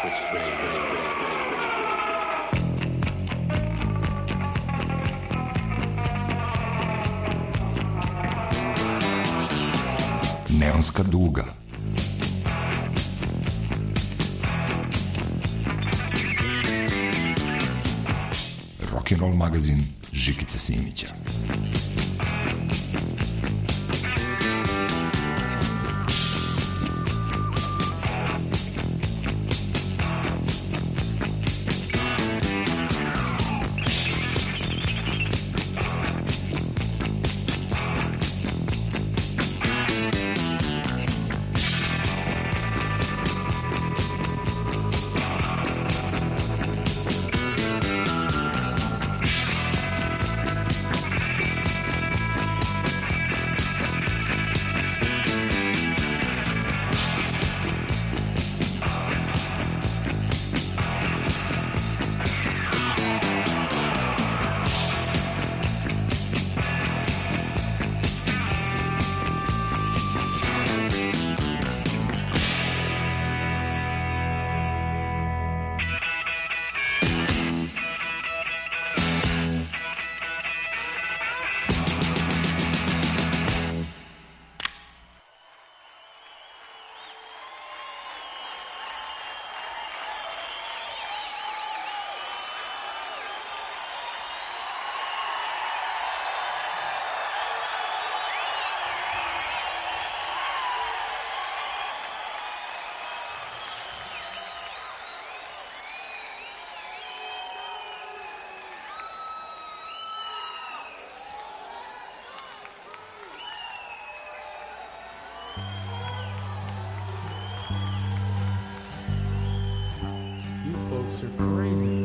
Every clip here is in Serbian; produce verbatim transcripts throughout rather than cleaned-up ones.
Neonska duga. Rock'n'roll magazin Žikice Simića. Are crazy.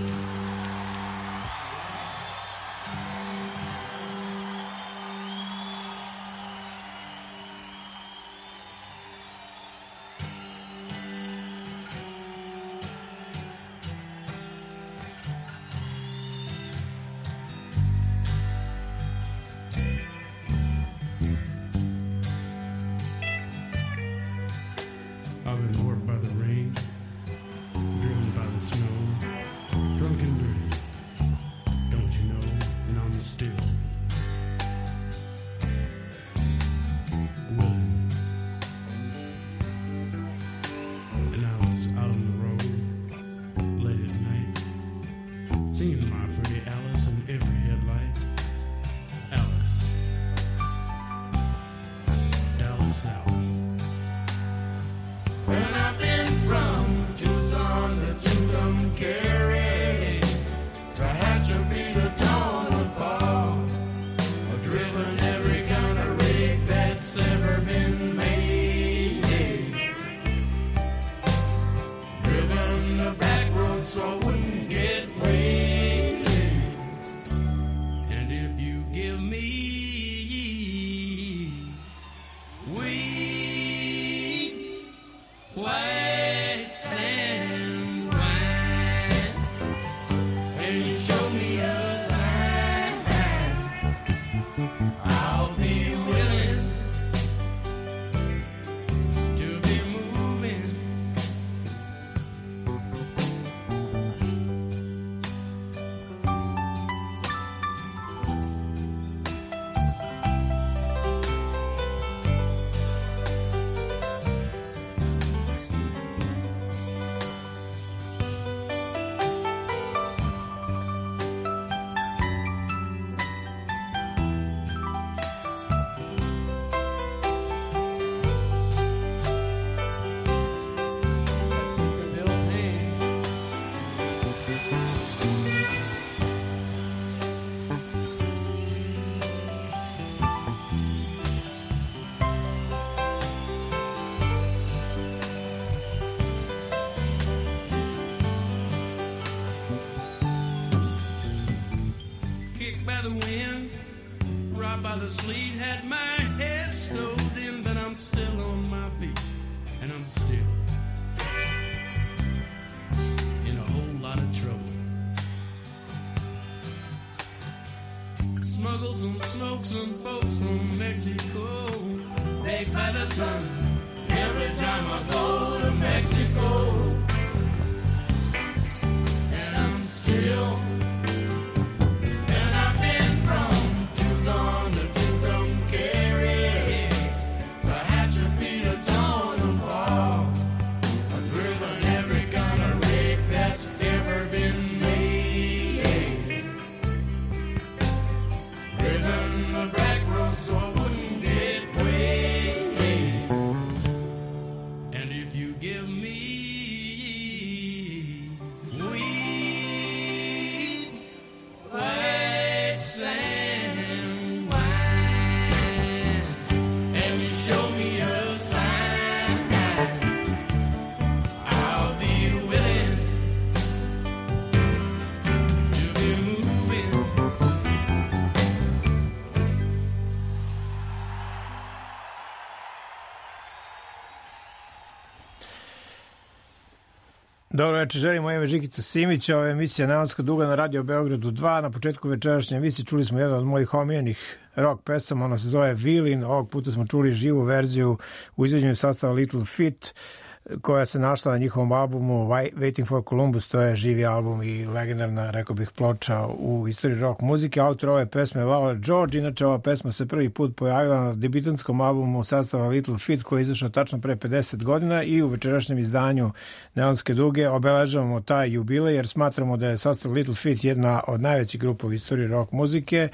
I've been warped by the rain, driven by the snow, drunk and dirty, don't you know, and I'm still willing. And I was out on the road, late at night, seeing my pretty Alice in every headlight. Alice, Dallas Alice. And I've been from Tucson to Tucumcari to Hatchabee to Tonopah. I've driven every kind of rig that's ever been made. Driven the back road so I wouldn't get wasted. And if you give me weed, white sand wine, and you show me a sign, I'll be willing to be moving. That's Mister Bill Payne. Kicked by the wind, robbed by the sleet, had my head stowed in, but I'm still on my feet, and I'm still in a whole lot of trouble. Smuggle some, smoke some folks from Mexico, baked by the sun. Every time I go to Mexico, Dobro večer, želim moje ime Žikica Simić, ovo je emisija Neonska duga na Radio Beogradu dva. Na početku večerašnje emisije čuli smo jedan od mojih omiljenih rock pesama, ona se zove Violin. Ovog puta smo čuli živu verziju u izvođenju sastava Little Feat, koja se našla na njihovom albumu Waiting for Columbus. To je živi album i legendarna, rekao bih, ploča u istoriji rock muzike. Autor ove pesme je Lowell George. Inače, ova pesma se prvi put pojavila na debitantskom albumu sastava Little Feat, koji je izašao tačno pre pedeset godina, i u večerašnjem izdanju Neonske duge obeležavamo taj jubilej, jer smatramo da je sastav Little Feat jedna od najvećih grupa u istoriji rock muzike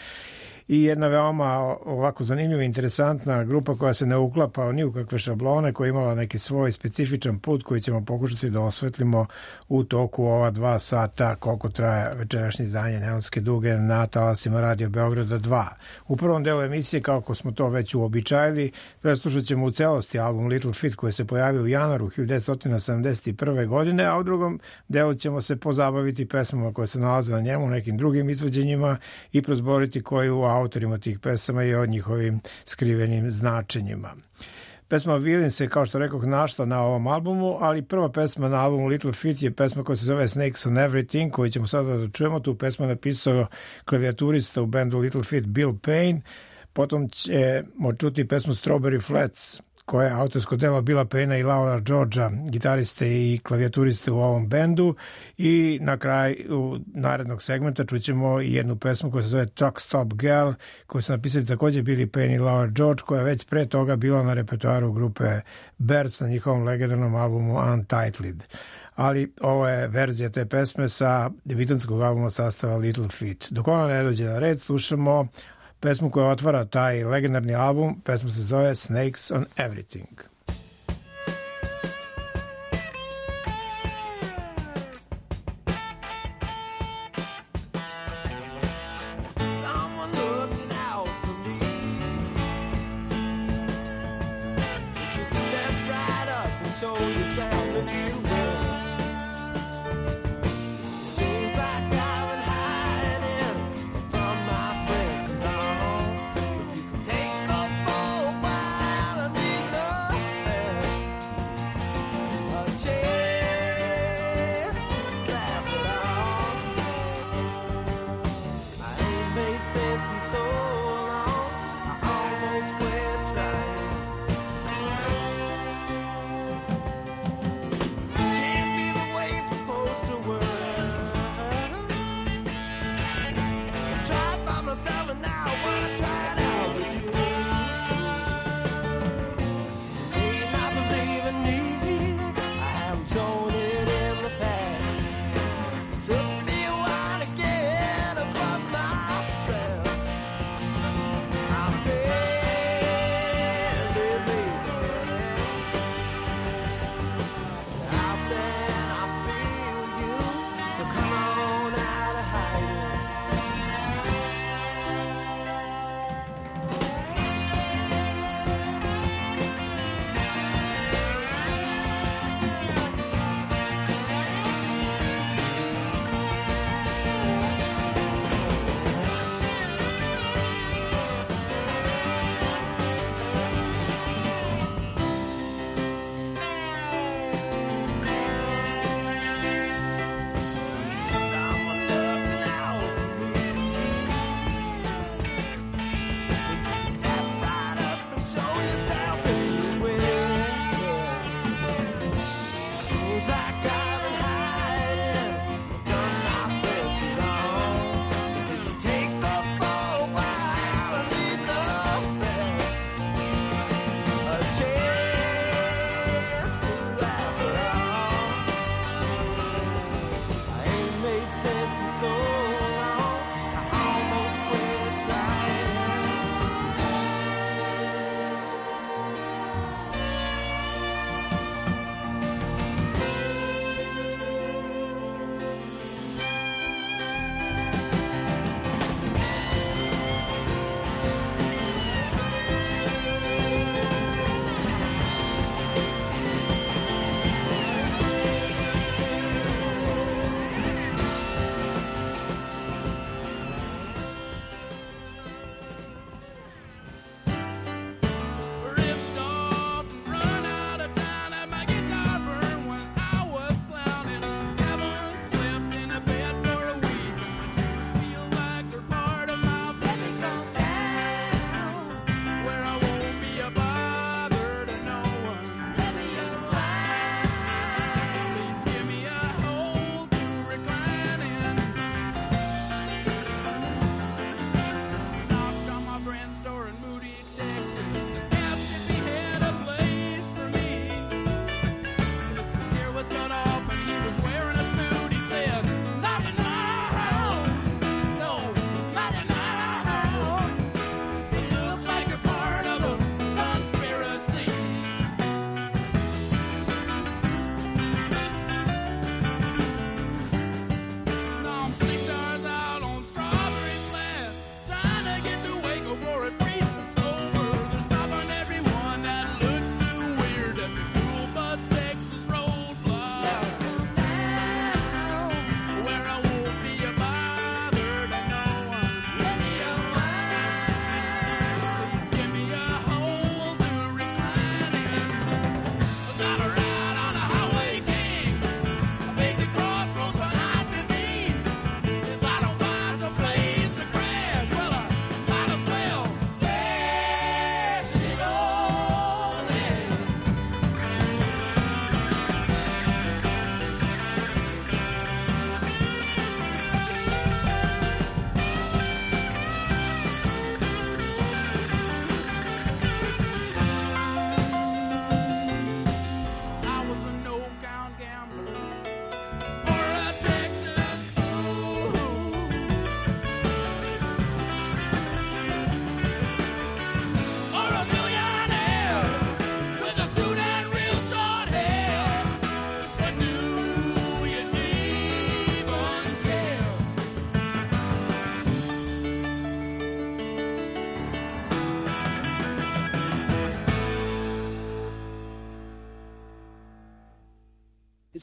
i jedna veoma ovako zanimljiva i interesantna grupa koja se ne uklapa ni u kakve šablone, koja je imala neki svoj specifičan put koji ćemo pokušati da osvetlimo u toku ova dva sata koliko traje večerašnje izdanje Neonske duge na talasima Radio Beograda dva. U prvom delu emisije, kako smo to već uobičajili, preslušat ćemo u celosti album Little Feat koji se pojavio u januaru hiljadu devetsto sedamdeset prve. godine, a u drugom delu ćemo se pozabaviti pesmama koje se nalaze na njemu, nekim drugim izvođenjima i prozboriti koju autorima tih pesama i o njihovim skrivenim značenjima. Pesma Violin se, kao što rekoh, našla na ovom albumu, ali prva pesma na albumu Little Feat je pesma koja se zove Snakes on Everything, koju ćemo sada da čujemo. Tu pesmu napisao klavijaturista u bendu Little Feat Bill Payne. Potom ćemo čuti pesmu Strawberry Flats, koja je autorsko delo Billa Payna i Lowella Georgea, gitariste i klavijaturiste u ovom bendu. I na kraju narednog segmenta čućemo i jednu pesmu koja se zove Truck Stop Gal, koju su napisali također Billy Payne i Lowell George, koja je već pre toga bila na repertoaru grupe Birds na njihovom legendarnom albumu Untitled. Ali ovo je verzija te pesme sa debitanskog albuma sastava Little Feat. Dok ona ne dođe na red, slušamo pesmu koja otvara taj legendarni album. Pesma se zove Snakes on Everything. Take a fall while I need love.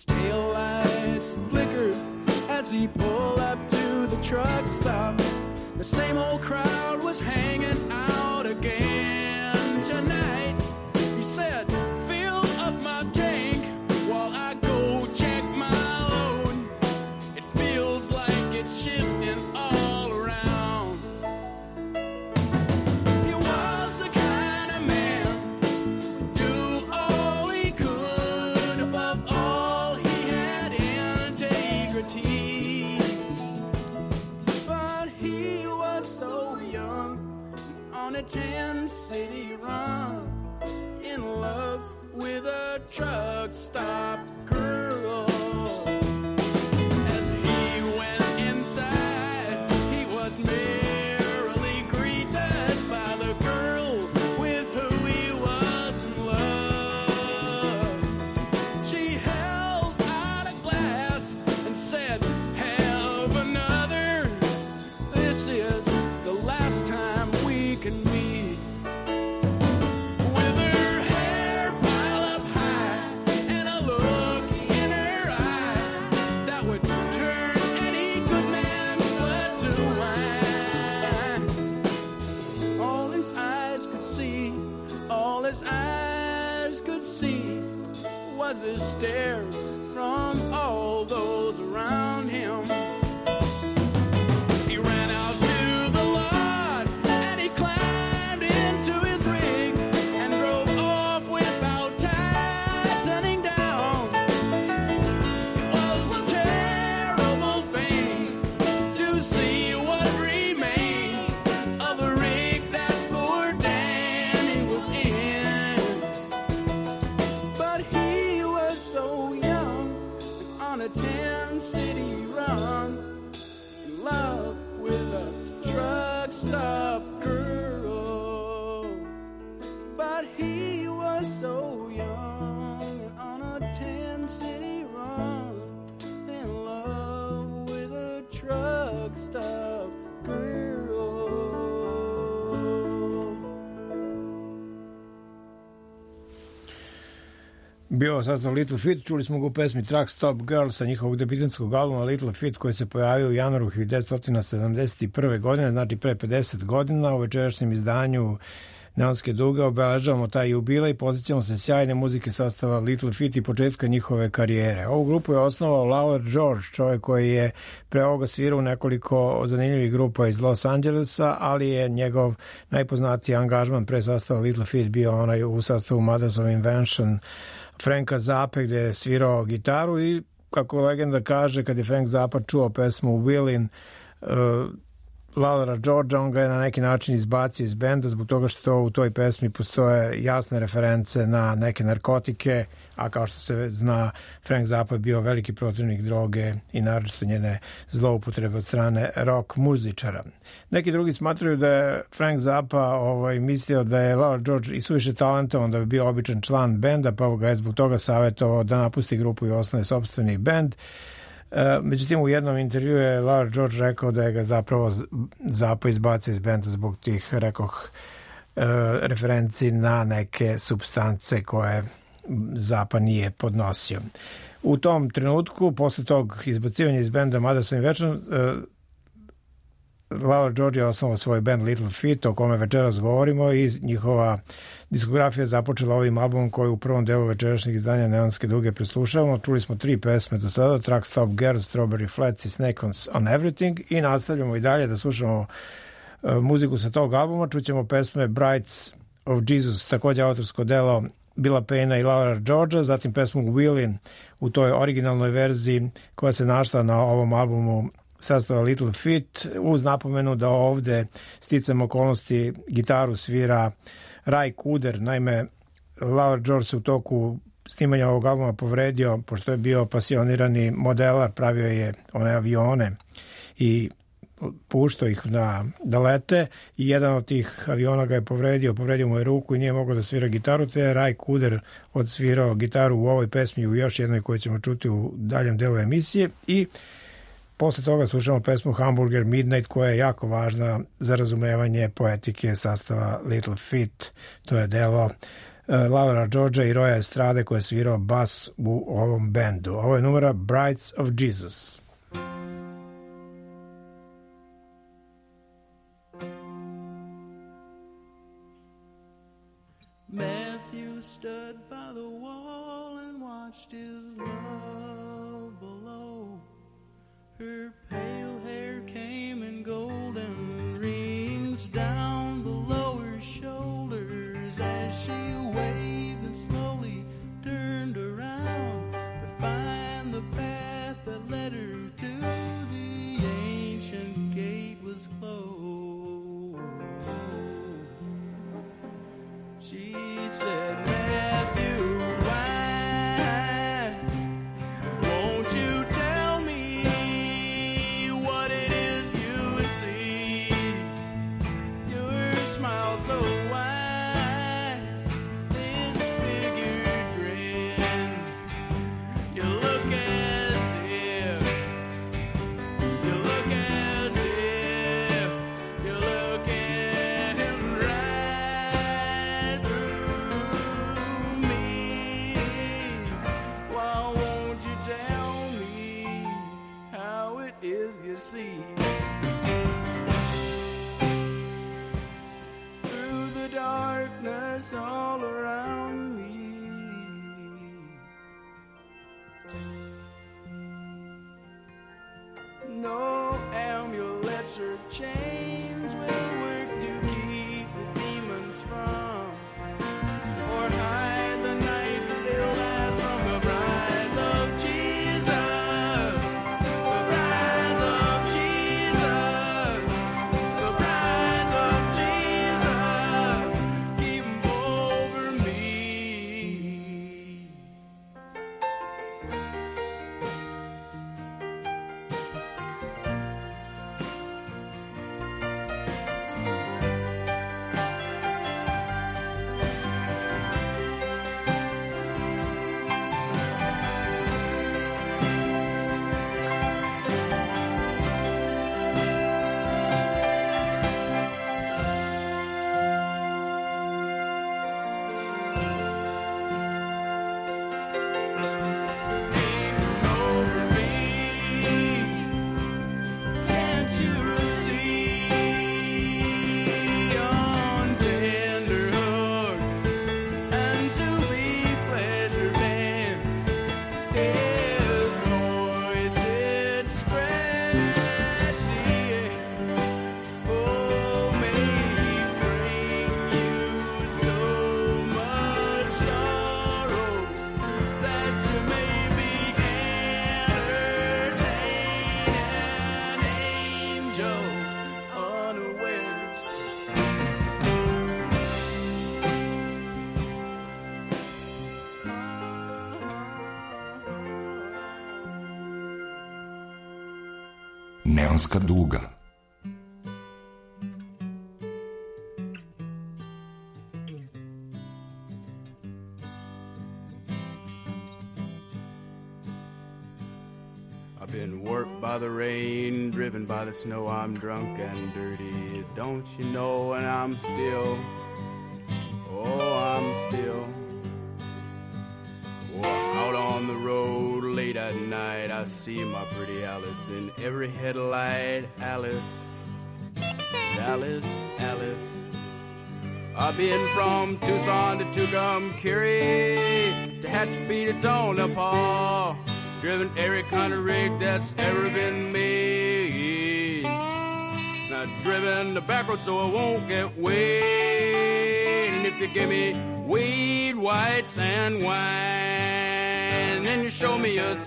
His taillights flickered as he pulled up to the truck stop. The same old crowd was hanging out again tonight. He said, fill up my tank while I go check my load. It feels like it's shifting all around. He was the kind of man do all he could. Above all, he had integrity. But he was so young on a ten-city run, in love with a truck stop girl. As he went inside, he was merrily greeted by the girl with who he was in love. She held out a glass and said, have another. This is the last time we can meet. With her hair piled up high and a look in her eye that would turn any good man but to wine. All his eyes could see, all his eyes could see was a stare from all those around him. He ran out to the lot and he climbed into his rig and drove off without tightening down. It was a terrible thing to see what remained of the rig that poor Danny was in. But he was so young and on a ten-city run, in love with a truck stop girl. But he was so young and on a ten-city run, in love with a truck stop girl. Bio sastav Little Feat, čuli smo ga u pesmi Truck Stop Girl sa njihovog debitanskog albuma Little Feat koji se pojavio u januaru hiljadu devetsto sedamdeset prve. godine, znači pre pedeset godina. U večerašnjem izdanju Neonske duge obeležavamo taj jubilej i pozicijamo se sjajne muzike sastava Little Feat i početka njihove karijere. Ovu grupu je osnovao Lawler George, čovjek koji je pre ovoga svirao u nekoliko zanimljivih grupa iz Los Angelesa, ali je njegov najpoznatiji angažman pre sastava Little Feat bio onaj u sastavu Mothers of Invention Franka Zappa, gde je svirao gitaru i, kako legenda kaže, kad je Frank Zappa čuo pesmu Willin' uh, Lawlera Georgea, on ga je na neki način izbacio iz benda zbog toga što u toj pesmi postoje jasne reference na neke narkotike, a kao što se zna, Frank Zappa je bio veliki protivnik droge i naročito njene zloupotrebe od strane rock muzičara. Neki drugi smatraju da je Frank Zappa ovaj, mislio da je Lawler George i suviše talentovan da bi bio običan član benda, pa ga je zbog toga savjetovao da napusti grupu i osnuje sopstveni bend. Međutim, u jednom intervju je Lawler George rekao da je ga zapravo Zappa izbacio iz benda zbog tih, rekoh, referenci na neke supstance koje Zappa nije podnosio. U tom trenutku, posle tog izbacivanja iz benda Mothers of Invention, Lawler George je osnovao svoj band Little Feat, o kome večeras govorimo, i njihova diskografija započela ovim albumom koji u prvom delu večerašnjeg izdanja Neonske duge preslušavamo. Čuli smo tri pesme do sada, Truck Stop Girl, Strawberry Flats i Snake on, on Everything, i nastavljamo i dalje da slušamo uh, muziku sa tog albuma. Čućemo pesme Brights of Jesus, takođe autorsko delo Billa Payna i Lawlera Georgea, zatim pesmu Willin' u toj originalnoj verziji koja se našla na ovom albumu sastava Little Feat, uz napomenu da ovde sticam okolnosti gitaru svira Ray Cooder. Naime, Lawler George se u toku snimanja ovog albuma povredio, pošto je bio pasionirani modelar, pravio je one avione i puštao ih na, da lete, i jedan od tih aviona ga je povredio, povredio mu je ruku i nije mogao da svira gitaru, te je Ray Cooder odsvirao gitaru u ovoj pesmi i u još jednoj koju ćemo čuti u daljem delu emisije. I posle toga slušamo pesmu Hamburger Midnight, koja je jako važna za razumevanje poetike sastava Little Feat. To je delo Laura Georgia i Roya Estrade koja je svirao bas u ovom bendu. Ovo je numera Brides of Jesus. Matthew stood by the wall and watched his love below. Her pale hair came in golden rings down below her shoulders as she waved and slowly turned around to find the path that led her to the ancient gate was closed. She said, Matthew, why won't you tell me what it is you see? Your smile so wide, this figured grin. You look as if, you look as if, you're looking right through me. Why won't you tell me how it is you see? Through the darkness all around me, no amulets or chains will work to keep the demons from, or hide the night-filled eyes from the brides of Jesus. The brides of Jesus. The brides of Jesus. Keep 'em over me. Over me. Can't you see on tender hooks and to be pleasure bent? His voice is scratchy. Oh, may he bring you so much sorrow that you may be entertaining angels unaware. Neonska duga. I've been warped by the rain, driven by the snow. I'm drunk and dirty, don't you know? And I'm still, oh, I'm still oh, out on the road late at night. I see my pretty Alice in every headlight. Alice, Alice, Alice. I've been from Tucson to Tucumcari, to Tehachapi to Tonopah, driven every kind of rig that's ever been made. Now driven the back road so I won't get weighed. And if you give me weed, whites, and wine, then you show me a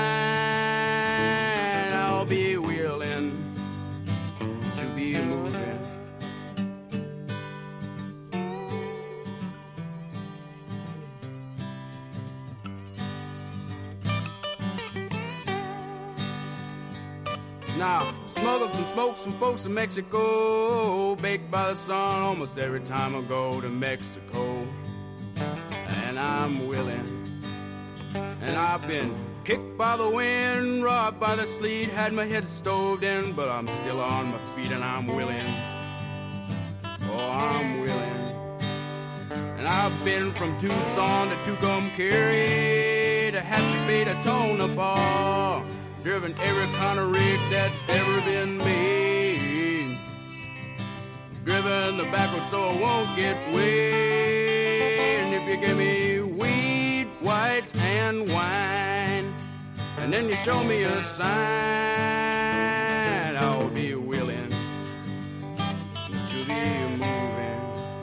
sign, I'll be willing to be moving. Now, smuggled some smoke, some folks in Mexico, baked by the sun almost every time I go to Mexico. And I'm willing. And I've been kicked by the wind, robbed by the sleet, had my head stoved in, but I'm still on my feet and I'm willing. Oh, I'm willing. And I've I've been from Tucson to Tucumcari to Hatchet to Tonopah, driven every kind of rig that's ever been made, driven the backwards so I won't get wet. And if you give me weed, whites, and wine, and then you show me a sign, I'll be willing to be moving.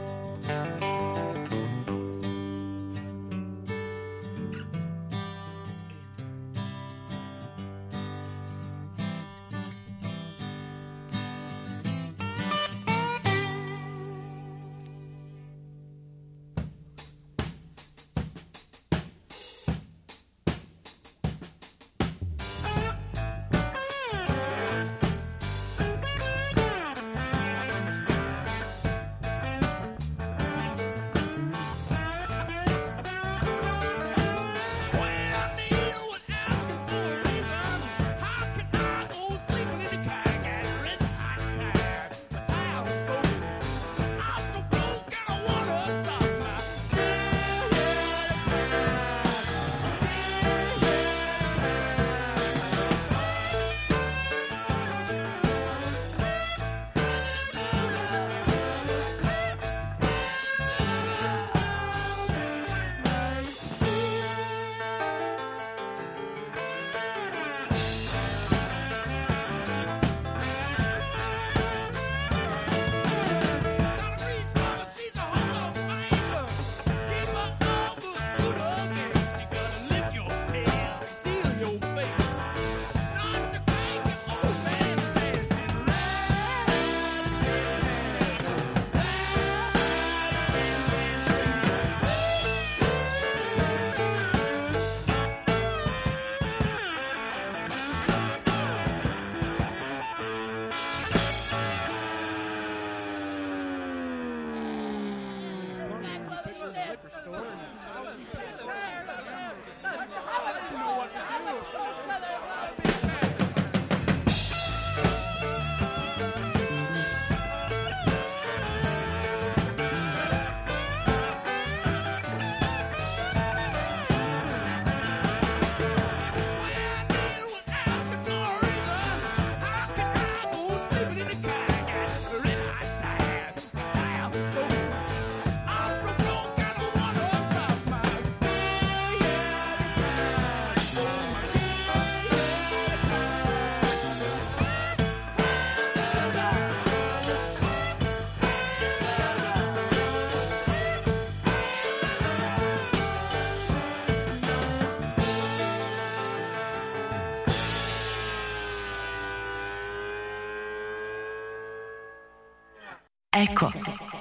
Eko.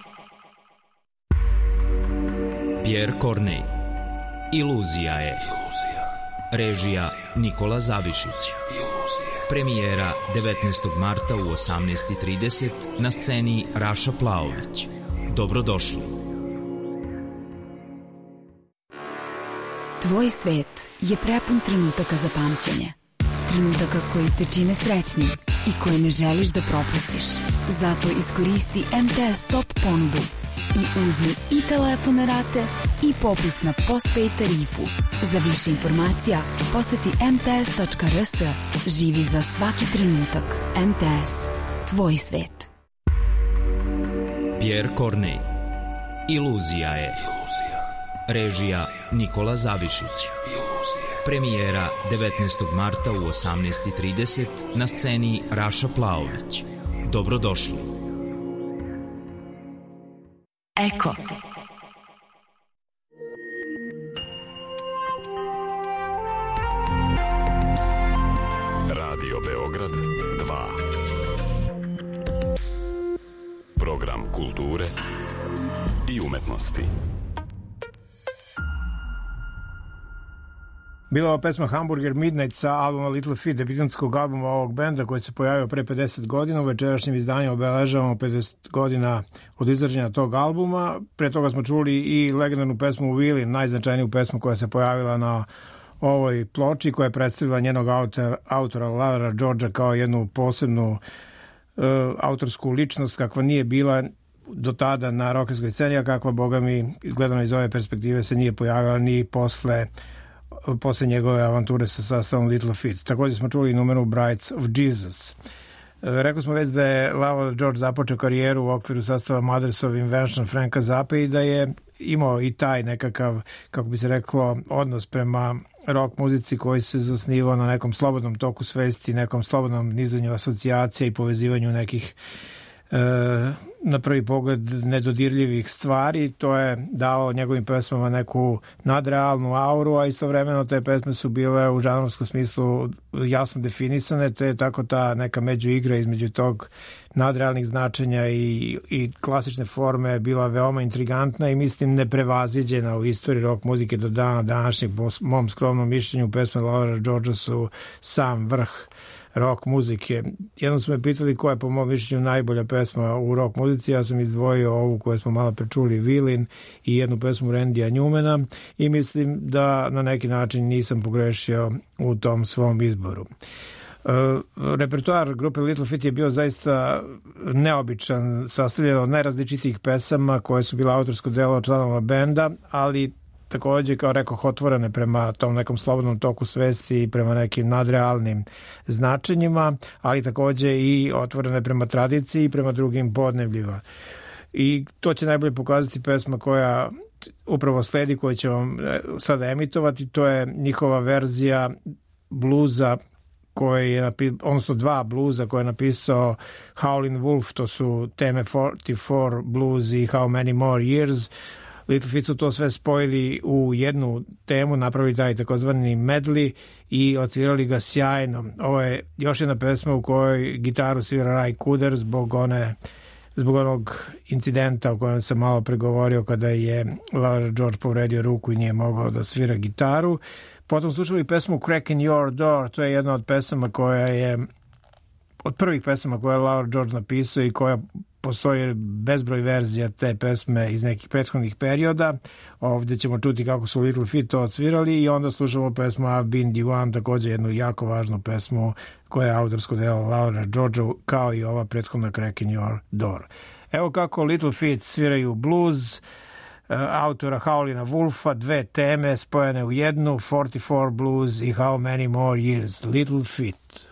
Pierre Corneille. Iluzija je. Režija Nikola Zavišić. Premijera devetnaestog marta u osamnaest i trideset na sceni Raša Plaović. Dobrodošli. Tvoj svet je prepun trenutaka za pamćenje. Trenutaka koji te čine srećnim i koje ne želiš da propustiš. Zato iskoristi M T S Top ponudu i uzmi i telefone rate i popust na postpaid tarifu. Za više informacija poseti em te es tačka er s. Živi za svaki trenutak. M T S. Tvoj svet. Pierre Corneille. Iluzija je. Režija Nikola Zavišić. Premijera devetnaestog marta u osamnaest i trideset na sceni Raša Plaović. Dobrodošli. Eko. Radio Beograd dva. Program kulture i umetnosti. Bila ova pesma Hamburger Midnight sa albuma Little Feat, debitanskog albuma ovog benda koji se pojavio pre pedeset godina. U večerašnjem izdanju obeležavamo pedeset godina od izraženja tog albuma. Pre toga smo čuli i legendarnu pesmu Willie, najznačajniju pesmu koja se pojavila na ovoj ploči, koja je predstavila njenog autora, autora Lara Georgea kao jednu posebnu uh, autorsku ličnost kakva nije bila do tada na rokerskoj sceni, a kakva, boga mi, gledano iz ove perspektive, se nije pojavila ni posle posle njegove avanture sa sastavom Little Feat. Također smo čuli numeru Brides of Jesus. Rekli smo već da je Lowell George započeo karijeru u okviru sastava Mothers of Invention Franka Zappa i da je imao i taj nekakav, kako bi se reklo, odnos prema rock muzici koji se zasnivao na nekom slobodnom toku svesti, nekom slobodnom nizanju asocijacija i povezivanju nekih e, na prvi pogled nedodirljivih stvari. To je dao njegovim pesmama neku nadrealnu auru, a istovremeno te pesme su bile u žanrovskom smislu jasno definisane, te tako ta neka međuigra između tog nadrealnih značenja i, i klasične forme je bila veoma intrigantna i mislim neprevaziđena u istoriji rock muzike do dana današnjeg. Po mom skromnom mišljenju pesme Lowella Georgea su sam vrh rock muzike. Jednom su me pitali koja je po mom mišljenju najbolja pesma u rock muzici. Ja sam izdvojio ovu koju smo malo prečuli, Villain, i jednu pesmu Randya Newmana i mislim da na neki način nisam pogrešio u tom svom izboru. Uh, repertoar grupe Little Feat je bio zaista neobičan, sastavljen od najrazličitijih pesama koje su bila autorsko delo članova benda, ali takođe, kao rekoh, otvorene prema tom nekom slobodnom toku svesti i prema nekim nadrealnim značenjima, ali takođe i otvorene prema tradiciji i prema drugim podnebljima. I to će najbolje pokazati pesma koja upravo sledi, koju će vam sada emitovati. To je njihova verzija bluza koje je napisao, odnosno dva bluza koje je napisao Howlin' Wolf, to su teme forty-four blues i How Many More Years. Little Feat su to sve spojili u jednu temu, napravili taj takozvani medley i odsvirali ga sjajno. Ovo je još jedna pesma u kojoj gitaru svira Ry Cooder zbog one zbog onog incidenta o kojem sam malo pregovorio kada je Lowell George povredio ruku i nije mogao da svira gitaru. Potom slušali pesmu Crack in Your Door, to je jedna od pesama koja je od prvih pesama koje je Lowell George napisao i koja postoji bezbroj verzija te pesme iz nekih prethodnih perioda. Ovdje ćemo čuti kako su Little Feat to odsvirali i onda slušamo pesmu I've Been the One, također jednu jako važnu pesmu koja je autorsko delo Lowella Georgea, kao i ova prethodna Crack in Your Door. Evo kako Little Feat sviraju blues autora Howlina Wolfa, dve teme spojene u jednu, forty-four blues i How Many More Years, Little Feat.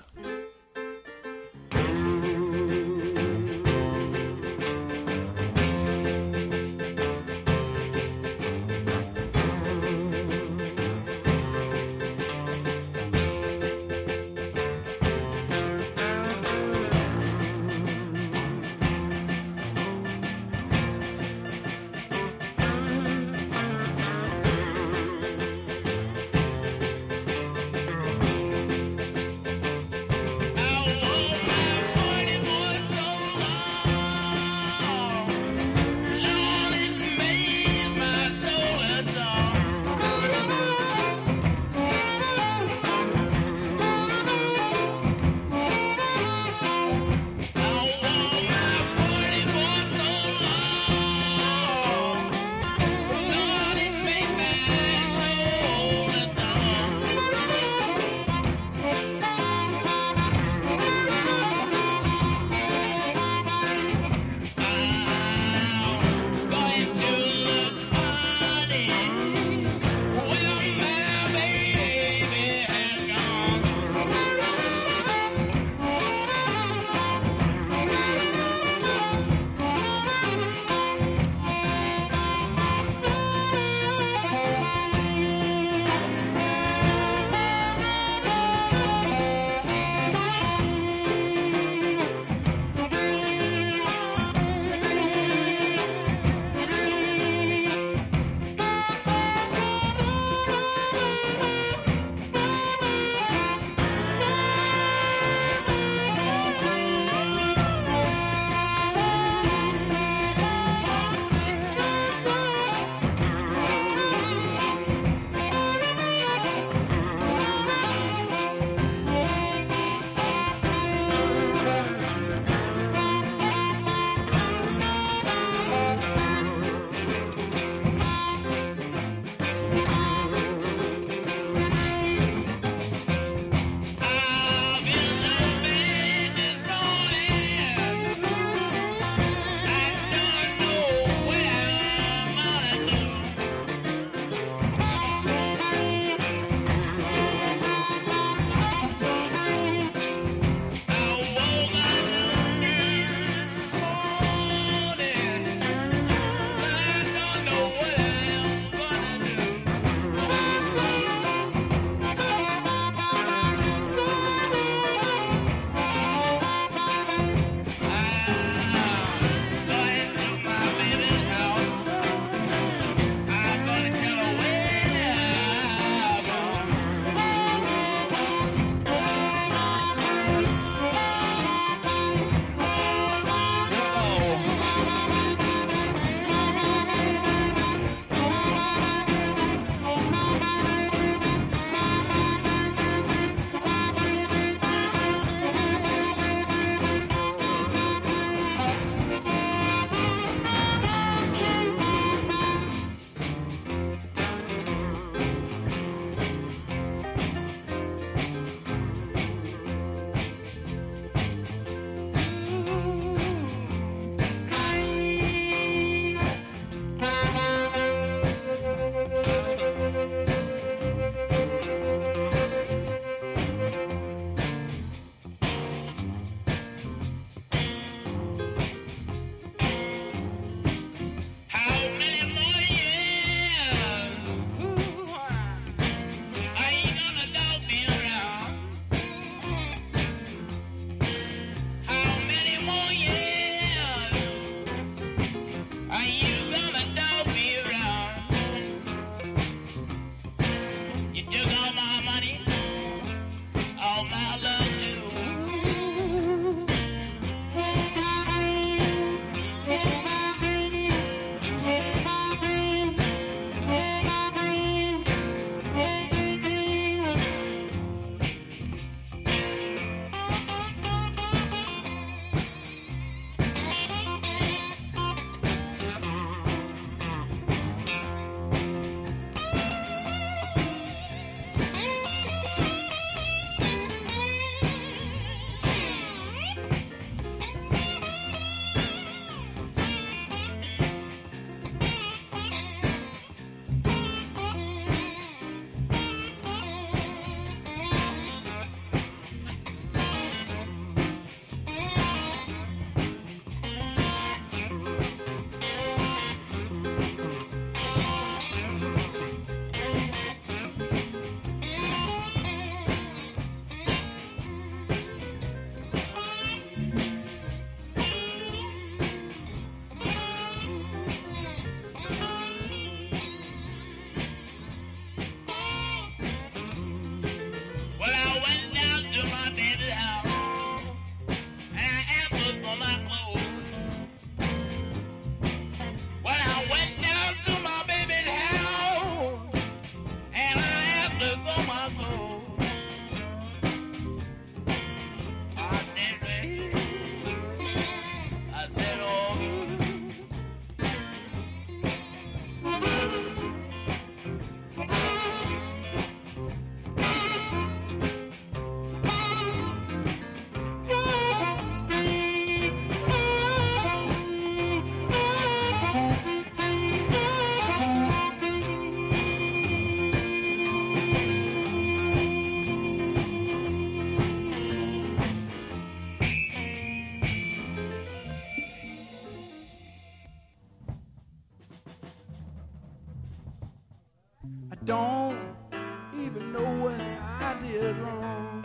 I don't even know what I did wrong.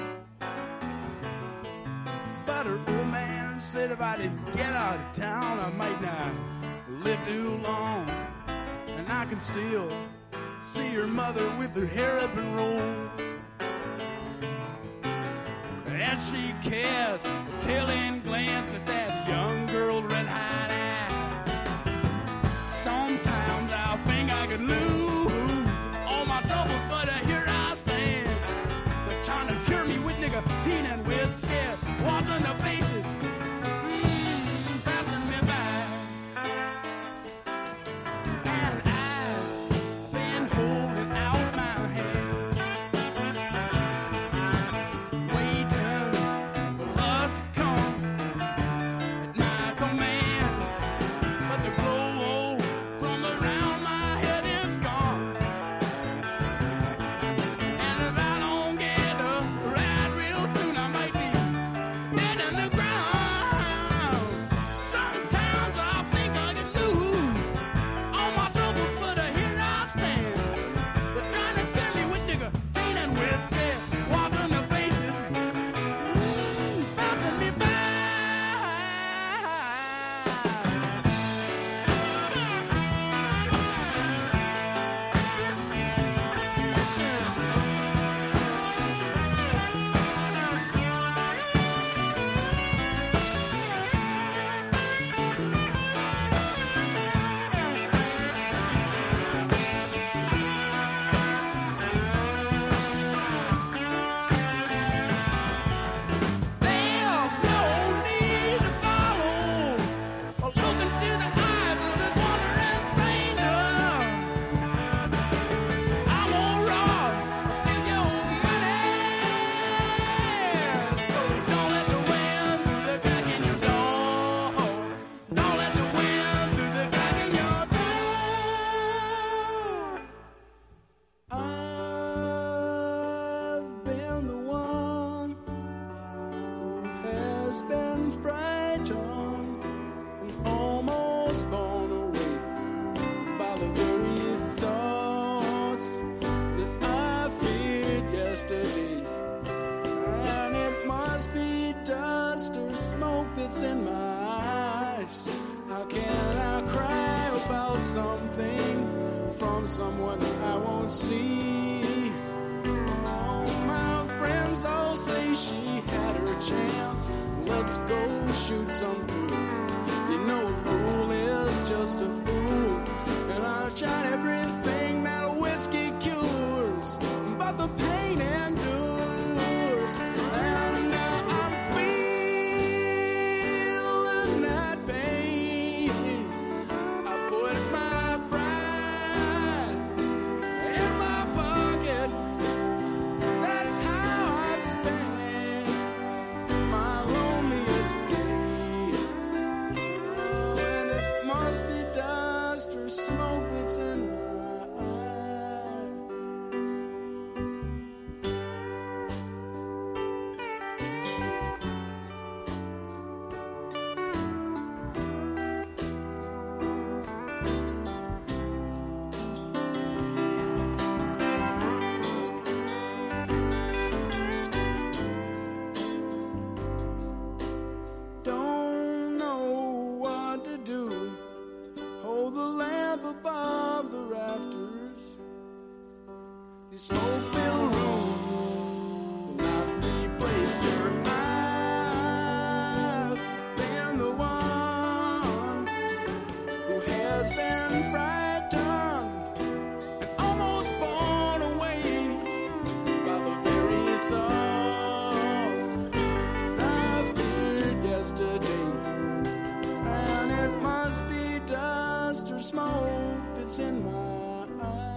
But her old man said if I didn't get out of town, I might not live too long. And I can still see her mother with her hair up and rolled, as she cast a telling glance at that young girl red-eyed eye. Sometimes I think I could lose all my troubles, but uh, here I stand. They're trying to cure me with nicotine and whiskey, watching the faces mm, passing me by. And I've been holding out my hand, waiting for love to come at my command. But the glow from around my head is gone, and if I don't get a ride real soon, I might be dead in the ground. Sometimes I think I can lose all my troubles, but uh, here I stand. They're trying to kill me with nicotine and whiskey, watching the faces mm, passing me by. There's no need to follow or look into the eyes of this wandering stranger. I won't rob or steal your money, so don't let the wind through the crack in your door. Don't let the wind through the crack in your door. I've been the one who has been frightened and almost blown away by the very thoughts that I feared yesterday. And it must be dust or smoke that's in my eyes. How can I cry about something from someone that I won't see? All my friends all say she had her chance. Let's go shoot some fools. You know a fool is just a fool. And I've tried everything that whiskey cures, but the pain endures. And uh, I'm feeling that pain. I put my pride in my pocket. That's how I've spent my loneliest days. Oh, and it must be dust or smoke that's in my eye. Don't know what to do. Hold the lamp above the rafters. These smoke-filled rooms will not replace her. I've been the one who has been frightened and almost blown away by the very thoughts I feared yesterday. And it must be dust or smoke that's in my eye.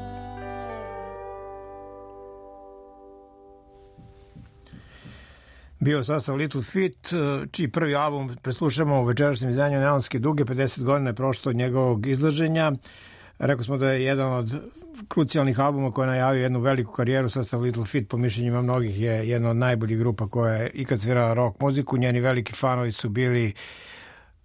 Bio sastav Little Feat, čiji prvi album preslušamo u večerašnjem izdanju Neonske duge, pedeset godina je prošlo od njegovog izlaženja. Rekao smo da je jedan od krucijalnih albuma koji je najavio jednu veliku karijeru. Sastav Little Feat, po mišljenjima mnogih, je jedna od najboljih grupa koja je ikad svirala rock muziku. Njeni veliki fanovi su bili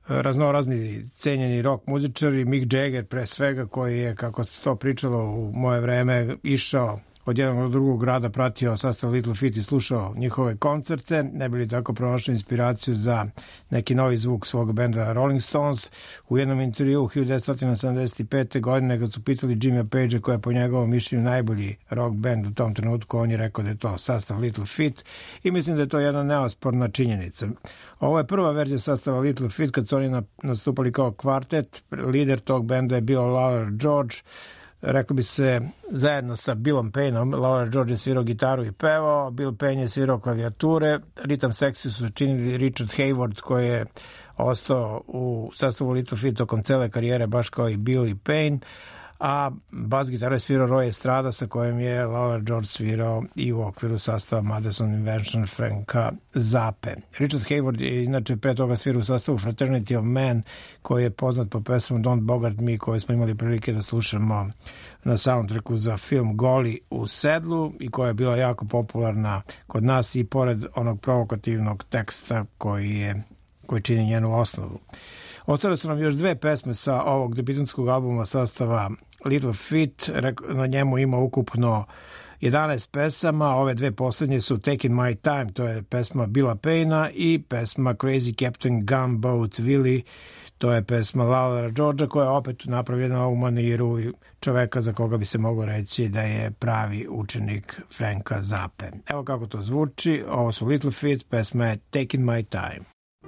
raznorazni cenjeni rock muzičari, Mick Jagger pre svega, koji je, kako se to pričalo u moje vreme, išao od jednog do drugog grada, pratio sastav Little Feat i slušao njihove koncerte, ne bili tako pronašli inspiraciju za neki novi zvuk svog benda Rolling Stones. U jednom intervju u hiljadu devetsto sedamdeset pete. godine, kad su pitali Jimmy Pagea koja je po njegovom mišljenju najbolji rock band u tom trenutku, on je rekao da je to sastav Little Feat i mislim da je to jedna neosporna činjenica. Ovo je prva verzija sastava Little Feat kad su oni nastupali kao kvartet. Lider tog benda je bio Lawler George, reklo bi se zajedno sa Billom Payneom. Lawler George je svirao gitaru i pevao, Bill Payne je svirao klavijature, ritam sekciju su činili Richard Hayward, koji je ostao u sastavu Little Feat tokom cele karijere, baš kao i Bill i Payne, a bas gitaru je svirao Roy Estrada, sa kojim je Lawler George svirao i u okviru sastava Madison Invention Franka Zappe. Richard Hayward je inače pre toga svirao u sastavu Fraternity of Man, koji je poznat po pesmom Don't Bogart Me, koju smo imali prilike da slušamo na soundtracku za film Goli u sedlu i koja je bila jako popularna kod nas i pored onog provokativnog teksta koji je koji čini njenu osnovu. Ostale su nam još dve pesme sa ovog debitanskog albuma sastava Little Feat. Na njemu ima ukupno jedanaest pesama. Ove dve poslednje su Taking My Time, to je pesma Billa Payna, i pesma Crazy Captain Gunboat Willie, to je pesma Lawlera Georgea, koja je opet napravljena u maniru čoveka za koga bi se moglo reći da je pravi učenik Franka Zappe. Evo kako to zvuči. Ovo su Little Feat, pesma je Taking My Time.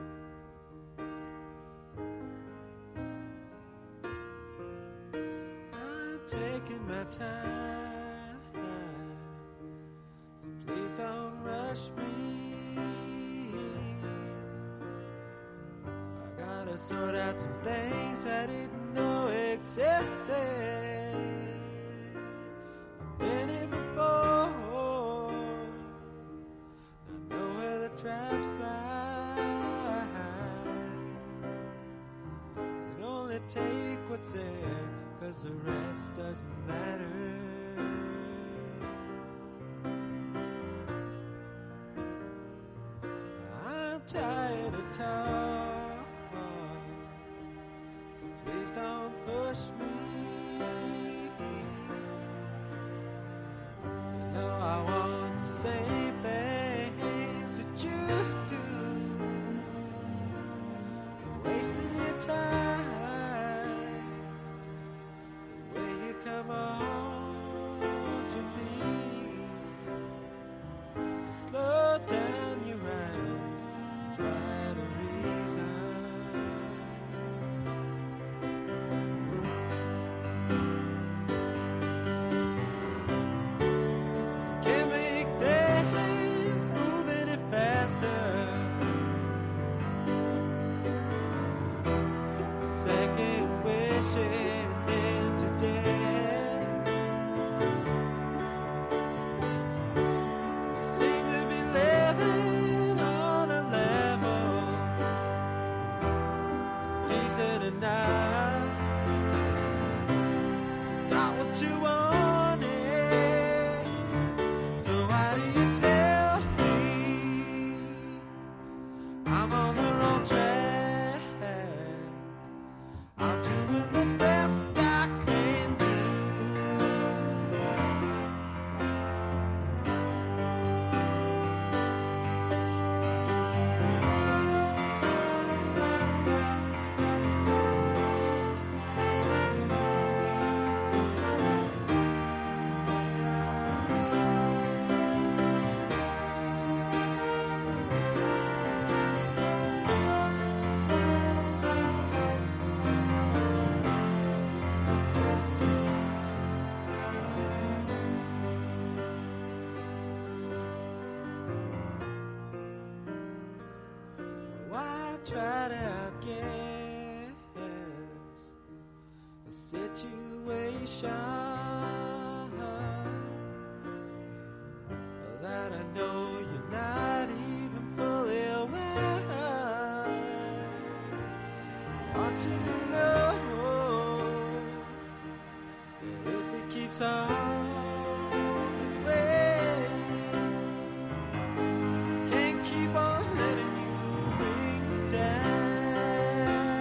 Taking my time, so please don't rush me. I gotta sort out some things I didn't know existed. I've been here before, I know where the traps lie. Can only take what's there, 'cause the rest doesn't matter. I'm tired of talk, so please don't push me. You know I want the same things that you do. You're wasting your time. Come on to me, slow down your rhymes, try to reason. You can make things move any faster. A second wishing empty day. Try to outguess the situation that I know you're not even fully aware. I want you to know that if it keeps on this way, I can't keep on letting you bring me down.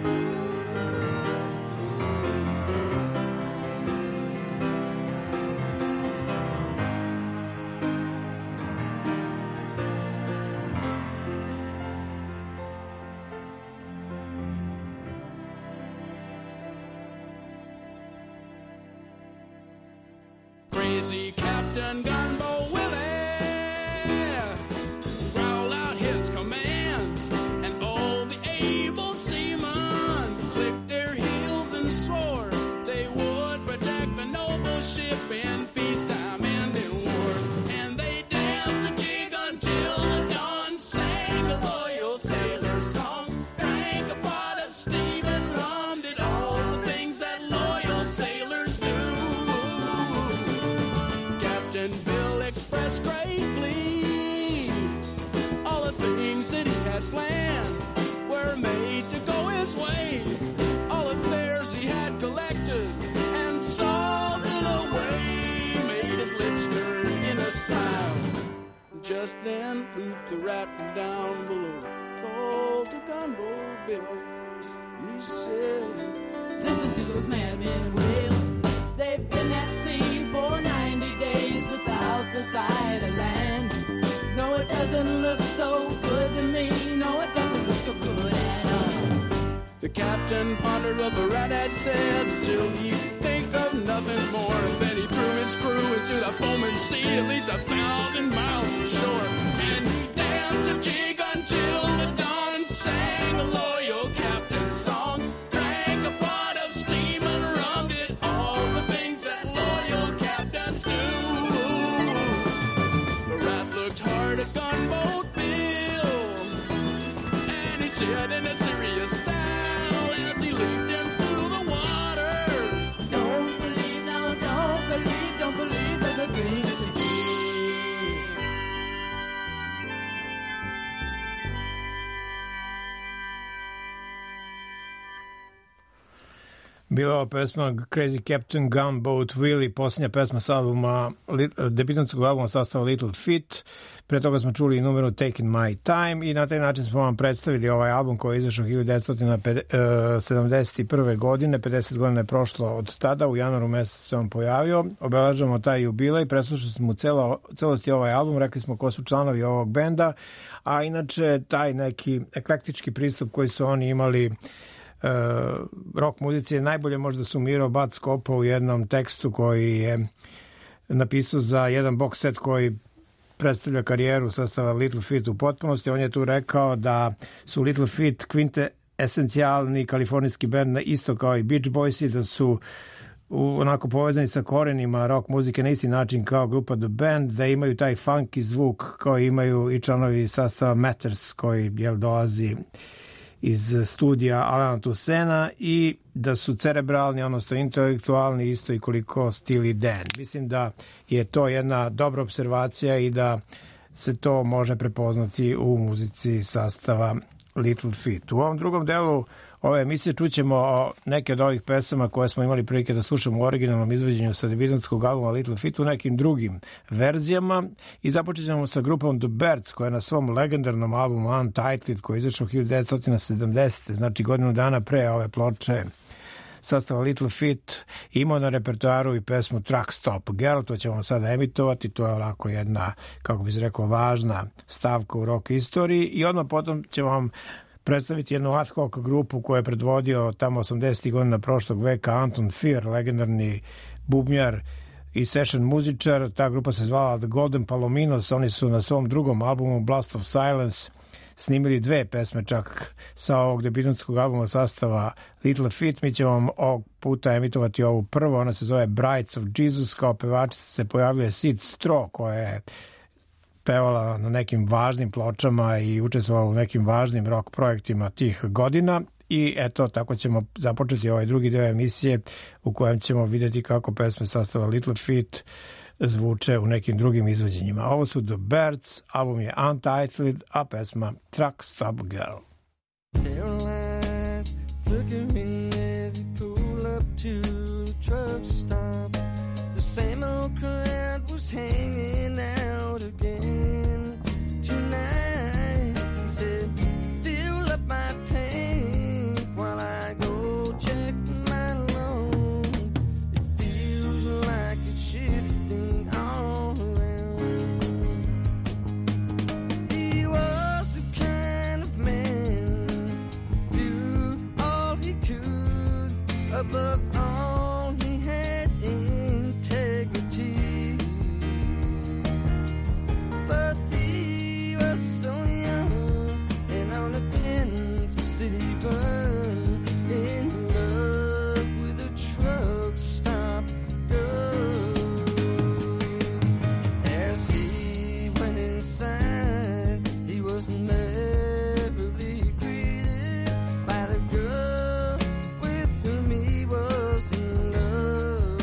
Crazy Captain Gunboat Willie growled out his commands, and all the able seamen clicked their heels and swore they would protect the noble ship in peacetime and in war. And they danced a jig until the dawn, sang a loyal sailor song, drank a pot of steam and rum, did all the things that loyal sailors do. Captain Bill expressed great glee. All the things that he had planned were made to go his way. All the fares he had collected and salted away made his lips turn in a smile. Just then leaped the rat from down below, called to Gunboat Bill. He said, Listen to those madmen wail. They've been at sea for ninety days without the sight of land. No, it doesn't look so good to me. No, it doesn't look so good at all. the captain pondered what the rat had said till he could think of nothing more. And then he threw his crew into the foaming sea, at least a thousand miles from shore. And he danced a jig until the dawn, sang a loyal captain's song, drank a pot of steam and rum, did all the things that loyal captains do. The rat looked hard at Gunboat Bill, and he said in a serious style as he leaped into the water, Don't believe, no, don't believe, don't believe that the dream is a dream. Bila ova pesma Crazy Captain Gunboat Willie, posljednja pesma sa albuma, debitanskog albuma sastava Little Feat. Pre toga smo čuli numeru Taking My Time i na taj način smo vam predstavili ovaj album koji je izašao hiljadu devetsto sedamdeset prve. godine, pedeset godina je prošlo od tada, u januaru mesecu se on pojavio. Obeležavamo taj jubilej, preslušali smo u celo, celosti ovaj album, rekli smo ko su članovi ovog benda, a inače taj neki eklektički pristup koji su oni imali Uh, rock muzici je najbolje možda sumirao Bud Scopo u jednom tekstu koji je napisao za jedan box set koji predstavlja karijeru sastava Little Feat u potpunosti. On je tu rekao da su Little Feat kvinte esencijalni kalifornijski band isto kao i Beach Boysi, da su u, onako povezani sa korenima rock muzike na isti način kao grupa The Band, da imaju taj funky zvuk koji imaju i članovi sastava Matters koji jel, dolazi iz studija Alana Toussainta i da su cerebralni, odnosno intelektualni isto i koliko Steely Dan. Mislim da je to jedna dobra observacija i da se to može prepoznati u muzici sastava Little Feat. U ovom drugom delu ove emisije čućemo neke od ovih pesama koje smo imali prilike da slušamo u originalnom izvođenju sa debitanskog albuma Little Feat u nekim drugim verzijama i započet ćemo sa grupom The Byrds koja je na svom legendarnom albumu Untitled koji je izašao hiljadu devetsto sedamdesete. znači godinu dana pre ove ploče sastava Little Feat, imao na repertoaru i pesmu Truck Stop Girl, to ćemo sada emitovati, to je onako jedna, kako bi se rekao, važna stavka u rock istoriji i odmah potom ćemo vam predstaviti jednu ad hoc grupu koju je predvodio tamo osamdesetih godina prošlog veka Anton Fier, legendarni bubnjar i session muzičar. Ta grupa se zvala The Golden Palominos, oni su na svom drugom albumu Blast of Silence snimili dve pesme čak sa ovog debitanskog albuma sastava Little Feat. Mi ćemo vam ovog puta emitovati ovu prvu, ona se zove Brides of Jesus, kao pevačica se pojavljuje Sid Straw koja je pevala na nekim važnim pločama i učestvovala u nekim važnim rock projektima tih godina i eto tako ćemo započeti ovaj drugi deo emisije u kojem ćemo vidjeti kako pesme sastava Little Feat zvuče u nekim drugim izvođenjima. Ovo su The Byrds, album je Untitled, a pesma Truck Stop Girl. Their eyes flickering as he pulled up to the truck stop. The same old crowd was hanging out again tonight. He said, fill up my tank while I Above all, he had integrity. But he was so young and on a ten-city run, in love with a truck stop girl. As he went inside, he was merrily greeted by the girl with whom he was in love.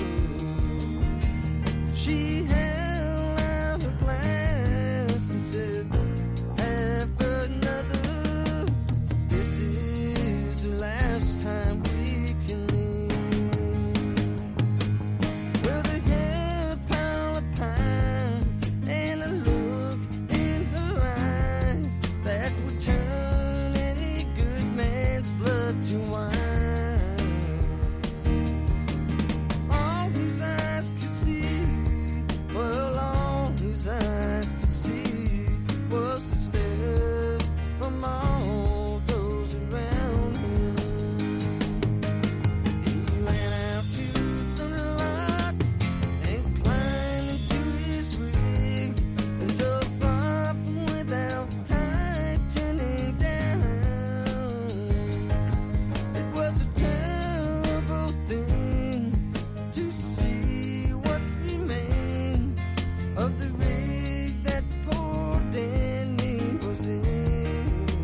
She held out her glass and said, "Have another. This is the last time we can meet." Well, they had a pile of pine and a look in her eye that would turn any good man's blood to wine. All whose eyes could see, well, all whose eyes could see was the stare from all those around him. He ran out to the lot and climbed into his rig and drove far from without tightening down. It was a terrible thing to see what remained of the rig that poor Danny was in.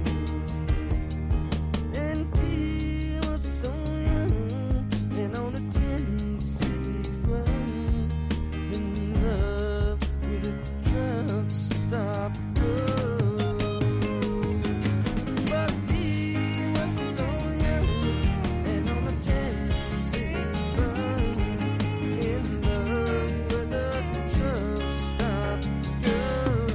And he was so young and on a ten-city run, in love with a truck stop girl. But he was so young and on a ten-city run, in love with a truck stop girl.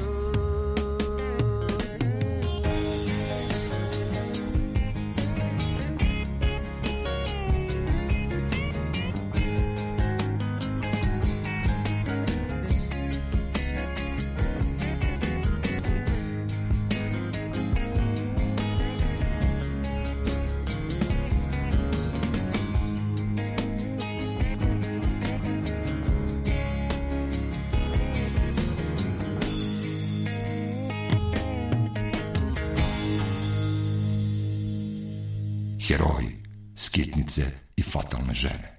Heroji, skitnice i fatalne žene.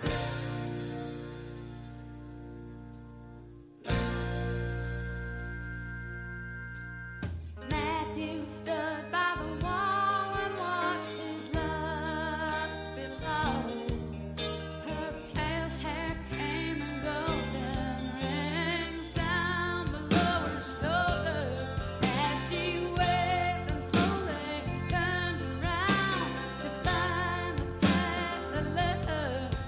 Matthew stood by the wall and watched his love below. Her pale hair came in golden rings down below her shoulders as she waved and slowly turned around to find the path that led her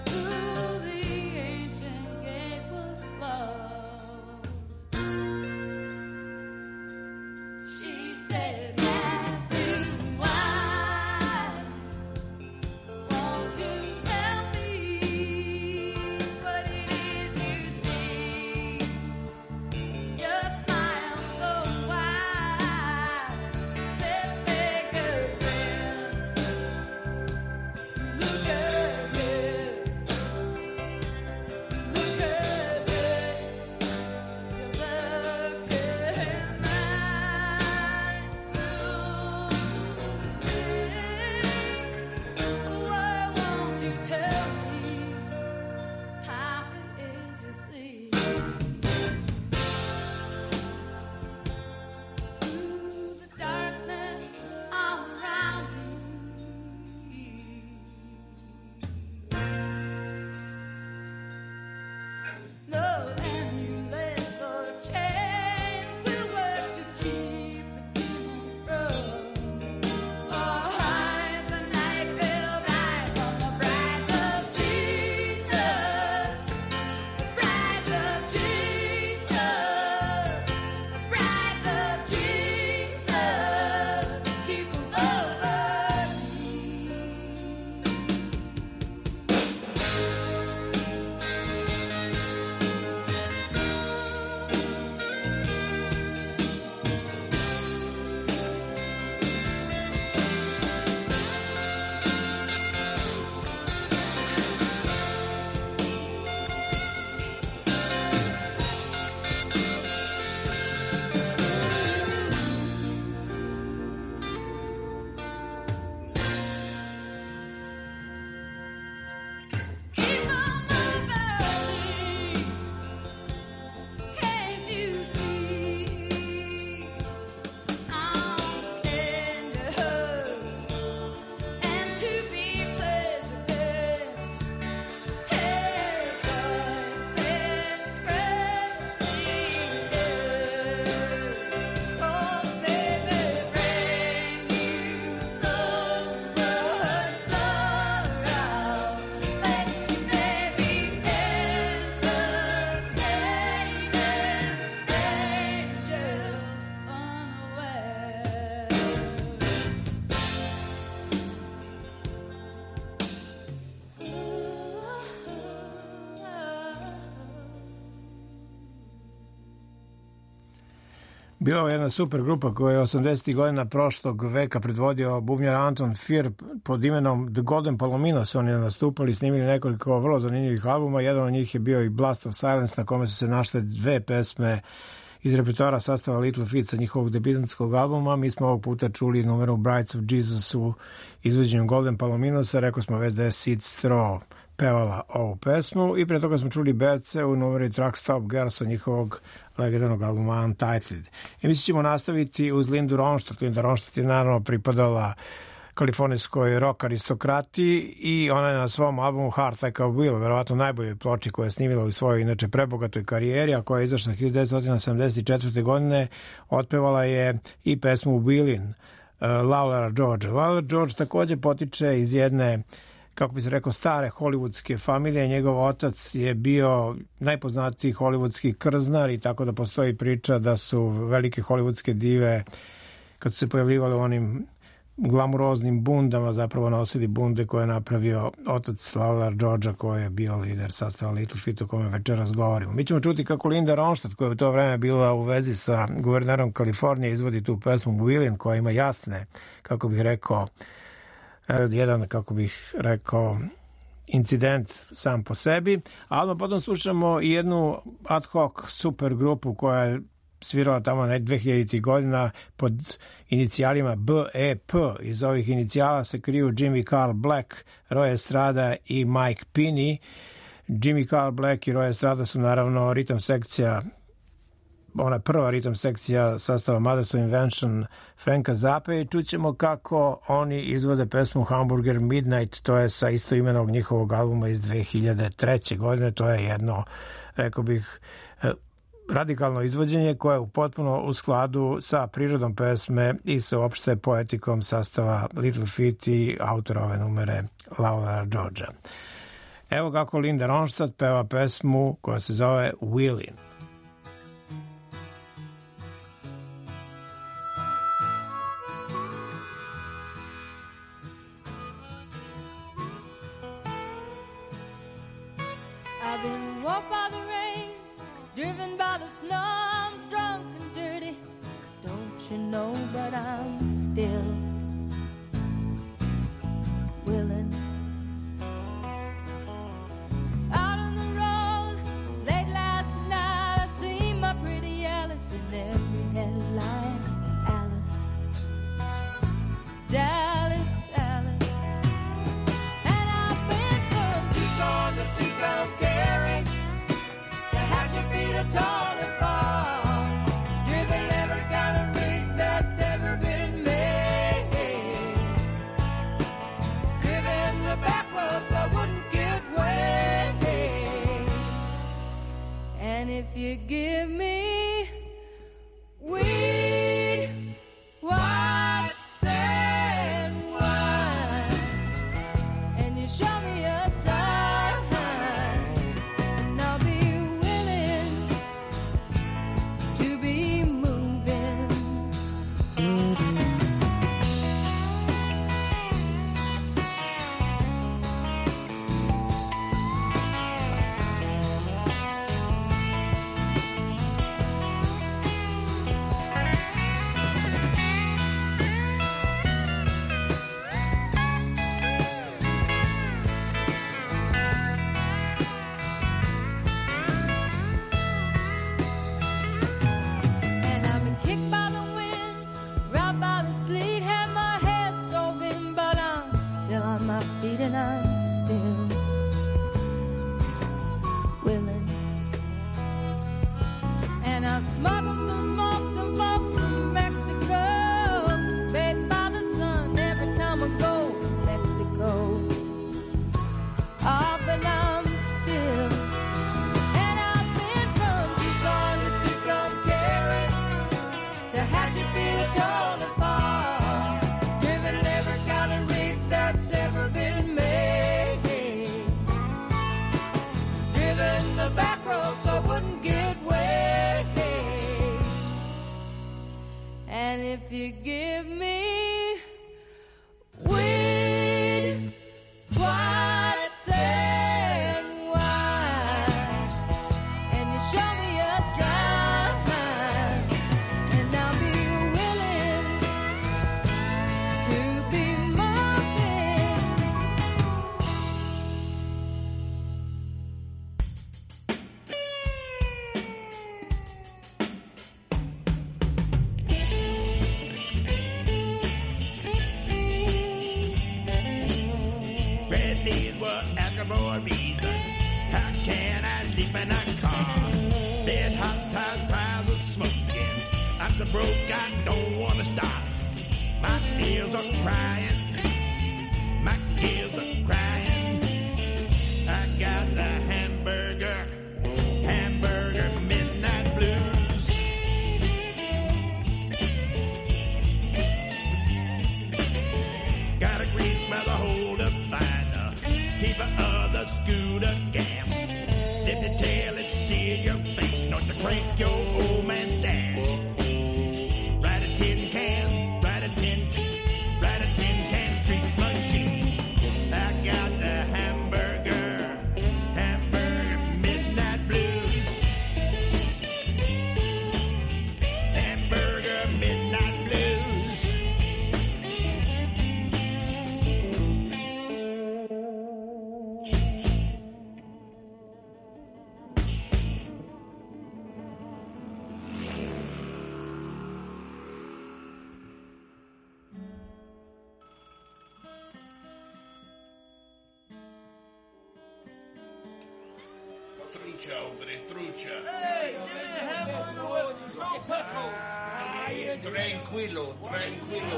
Bila je jedna super grupa koja je osamdesetih godina prošlog veka predvodio bubnjar Anton Fir pod imenom The Golden Palominos. Oni nastupali, snimili nekoliko vrlo zanimljivih albuma. Jedan od njih je bio i Blast of Silence, na kome su se našle dve pesme iz repertoara sastava Little Feat sa njihovog debitantskog albuma. Mi smo ovog puta čuli numeru Brides of Jesus u izvođenju Golden Palominosa. Rekao smo već da je Sid Straw pevala ovu pesmu i pre toga smo čuli Berce u numeri Truck Stop Girls sa njihovog legendarnog albuma Untitled. I mi ćemo nastaviti uz Lindu Ronstadt. Linda Ronstadt je naravno pripadala kalifornijskoj rock aristokrati i ona je na svom albumu Heart Like a Wheel, verovatno najboljoj ploči koja je snimila u svojoj inače prebogatoj karijeri, a koja je izašla hiljadu devetsto sedamdeset četvrte. godine, otpevala je i pesmu Wheelin' uh, Lawlera George. Lawler George takođe potiče iz jedne, kako bi se rekao, stare hollywoodske familije. Njegov otac je bio najpoznatiji hollywoodski krznar i tako da postoji priča da su velike hollywoodske dive, kad su se pojavljivali u onim glamuroznim bundama, zapravo nosili bunde koje je napravio otac Lawler Georgea, koji je bio lider sastava Little Feat, o kome večeras govorimo. Mi ćemo čuti kako Linda Ronstadt, koja je u to vreme bila u vezi sa guvernerom Kalifornije, izvodi tu pesmu Wheelin', koja ima jasne, kako bih rekao, jedan, kako bih rekao, incident sam po sebi, a onda potom slušamo i jednu ad hoc super grupu koja je svirala tamo na dvehiljaditih godina pod inicijalima B E P. Iz ovih inicijala se kriju Jimmy Carl Black, Roy Estrada i Mike Pinney. Jimmy Carl Black i Roy Estrada su naravno ritam sekcija, ona prva ritam sekcija sastava Mother's Invention Franka Zappa, i čućemo kako oni izvode pesmu Hamburger Midnight, to je sa istoimenog njihovog albuma iz dve hiljade treće. godine. To je jedno, rekao bih, radikalno izvođenje koje je u potpuno u skladu sa prirodom pesme i sa uopšte poetikom sastava Little Feat i autora ove numere Lawlera Georgea. Evo kako Linda Ronstadt peva pesmu koja se zove Wheelin'. I've been walked by the rain, driven by the snow, I'm drunk and dirty, don't you know, but I'm still willing. Out on the road, late last night, I seen my pretty Alice in every headline. Alice, Dallas, Alice. And I've been from Tucson to Tucumcari, to Hatchet tall and far, driven every kind of rig that's ever been made, driven the back roads I wouldn't get wet, and if you give me weed, white sand wine, and you show me a sign, and I'll be to be moving. And I'm still willing. And I'll smuggle some smoke, some folks from Mexico, baked by the sun every time I go to Mexico. Oh, but I'm still. And I've been from Tucson to Tucumcari, to Hatchetfield, tall and far, driven every kind of rig that's ever been made, driven the back roads so I wouldn't get wet, knees were asking for a reason. How can I sleep in a car? Bed hot tires, clouds of smoking. I'm so broke I don't want to stop. My ears are crying. My ears are crying. I got the hamburger, hamburger midnight blues. Got a grease by the hole to find her. Keep her other scooter gas. If you tell it, see your face, not to crank your old man stash. Ride a tin can, ride a tin, ride a tin can street machine. I got the hamburger, hamburger midnight blues. Hamburger midnight blues. Trucia, Audrey, trucia. Hey, give me a hamburger with no pickles. Tranquilo, tranquilo.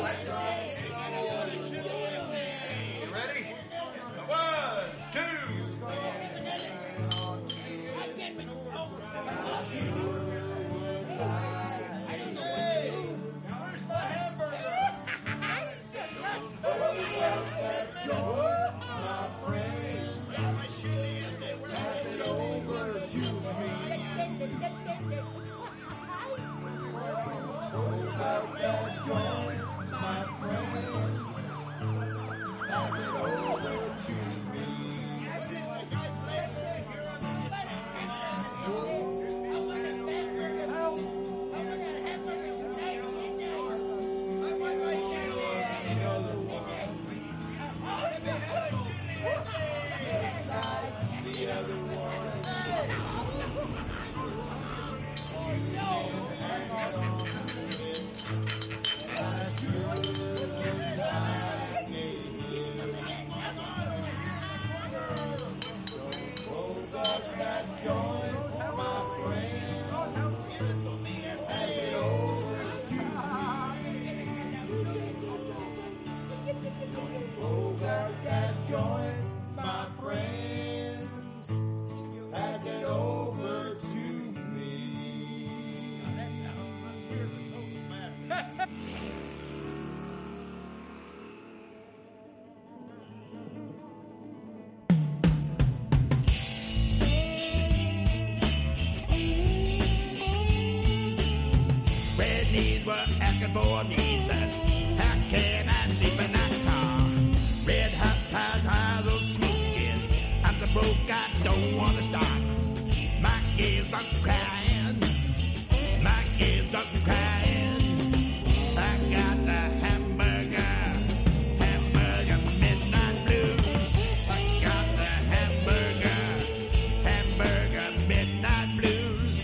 You ready? One, two. Knees were asking for a reason. How can I sleep in that car? Red hot tires, tires of smoking. I'm so broke I don't want to stop. My ears are crying. My ears are crying. I got the hamburger, hamburger midnight blues. I got the hamburger, hamburger midnight blues.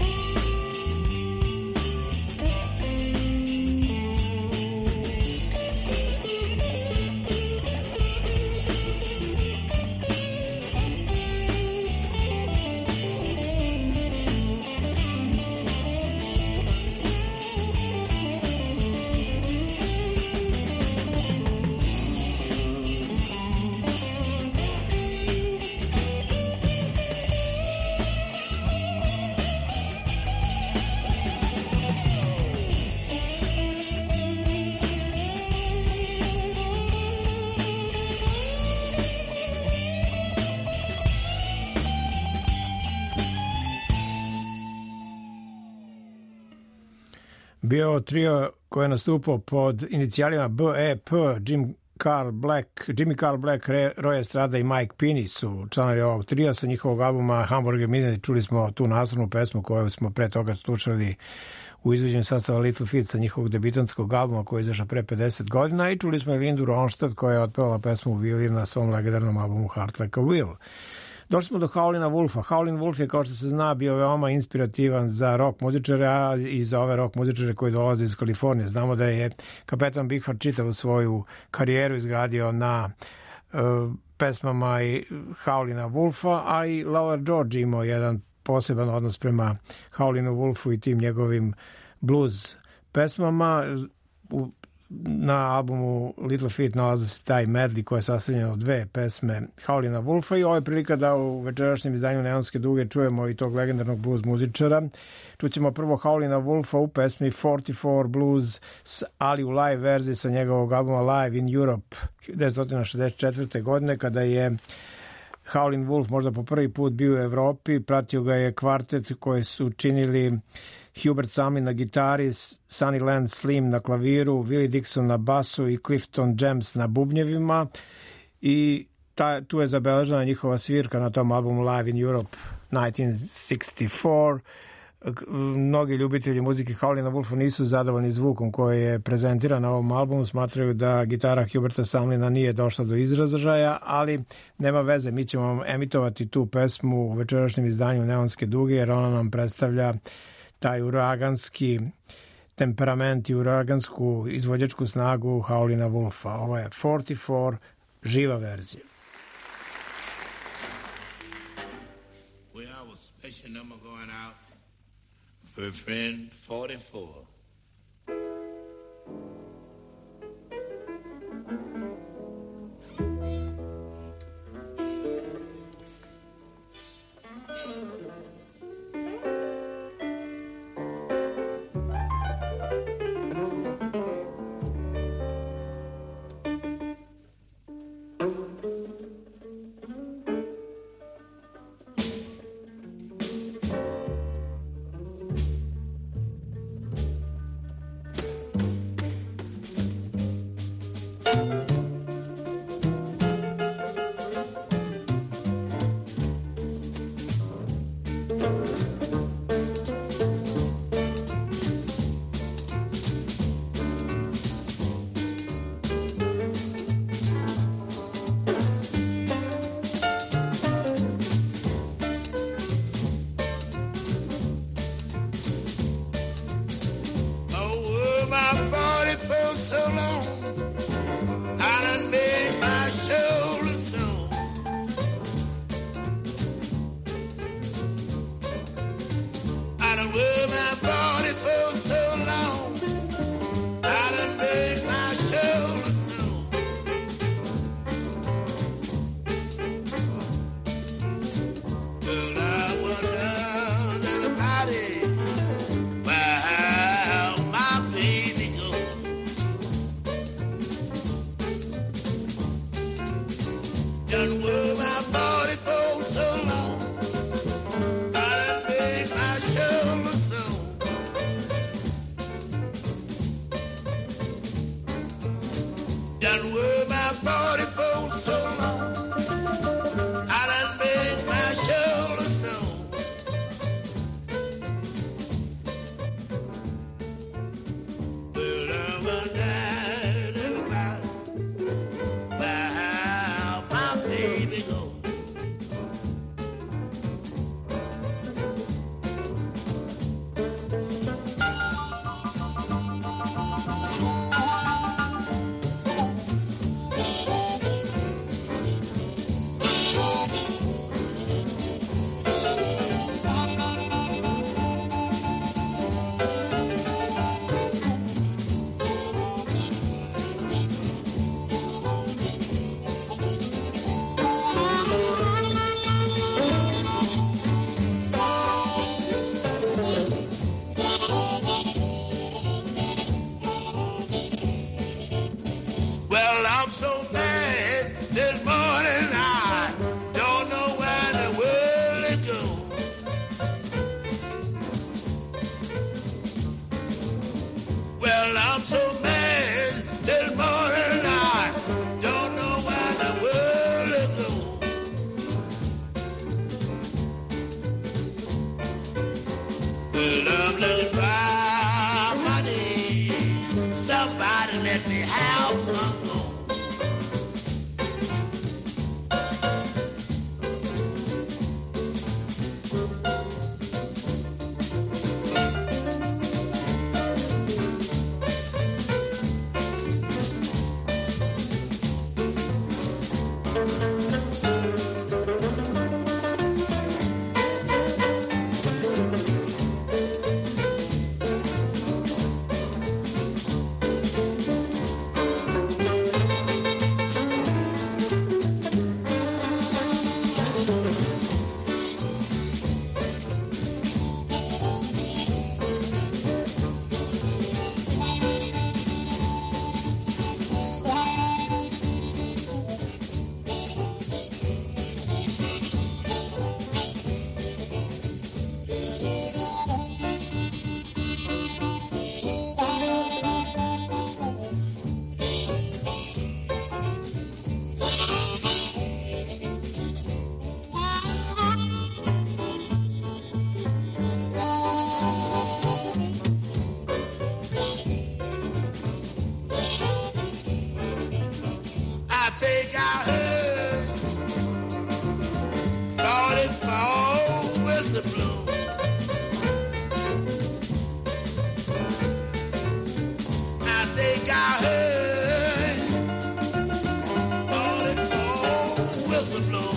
Bio trio koji je nastupao pod inicijalima B E P, Jim Carl Black, Jimmy Carl Black, Roy Estrada i Mike Pinney su članovi ovog trija. Sa njihovog albuma Hamburger Midnight čuli smo tu naslovnu pesmu koju smo pre toga slušali u izvođenju sastava Little Feat sa njihovog debitanskog albuma koji je izašao pre pedeset godina, i čuli smo Lindu Ronstadt koja je otpevala pesmu Willie na svom legendarnom albumu Heart Like a Wheel. Došli smo do Howlina Wolfa. Howlin Wolf je, kao što se zna, bio veoma inspirativan za rock muzičare, a i za ove rock muzičare koji dolaze iz Kalifornije. Znamo da je kapetan Beefheart čitavu svoju karijeru izgradio na uh, pesmama i Howlina Wolfa, a i Lowell George imao jedan poseban odnos prema Howlinu Wolfu i tim njegovim blues pesmama. U, na albumu Little Feat nalazi se taj medley koji je sastavljen od dve pesme Howlina Wolfa i ovo je prilika da u večerašnjem izdanju Neonske duge čujemo i tog legendarnog blues muzičara. Čućemo prvo Howlina Wolfa u pesmi forty-four Blues, ali u live verziji sa njegovog albuma Live in Europe devetnaest šezdeset četvrte. godine, kada je Howlin' Wolf možda po prvi put bio u Evropi. Pratio ga je kvartet koji su činili Hubert Sumlin na gitari, Sonny Land Slim na klaviru, Willie Dixon na basu i Clifton James na bubnjevima. I ta, tu je zabeležena njihova svirka na tom albumu Live in Europe nineteen sixty-four. Mnogi ljubitelji muzike Howlina Wolfa nisu zadovoljni zvukom koji je prezentiran na ovom albumu, smatraju da gitara Huberta Sumlina nije došla do izražaja, ali nema veze, mi ćemo vam emitovati tu pesmu u večerašnjem izdanju Neonske duge, jer ona nam predstavlja taj uraganski temperament i uragansku izvođačku snagu Howlina Wolfa. Ovo je forty-four, živa verzija. We have a special number going out for a friend forty-four. whistle blow. I think I heard forty-four whistle blow.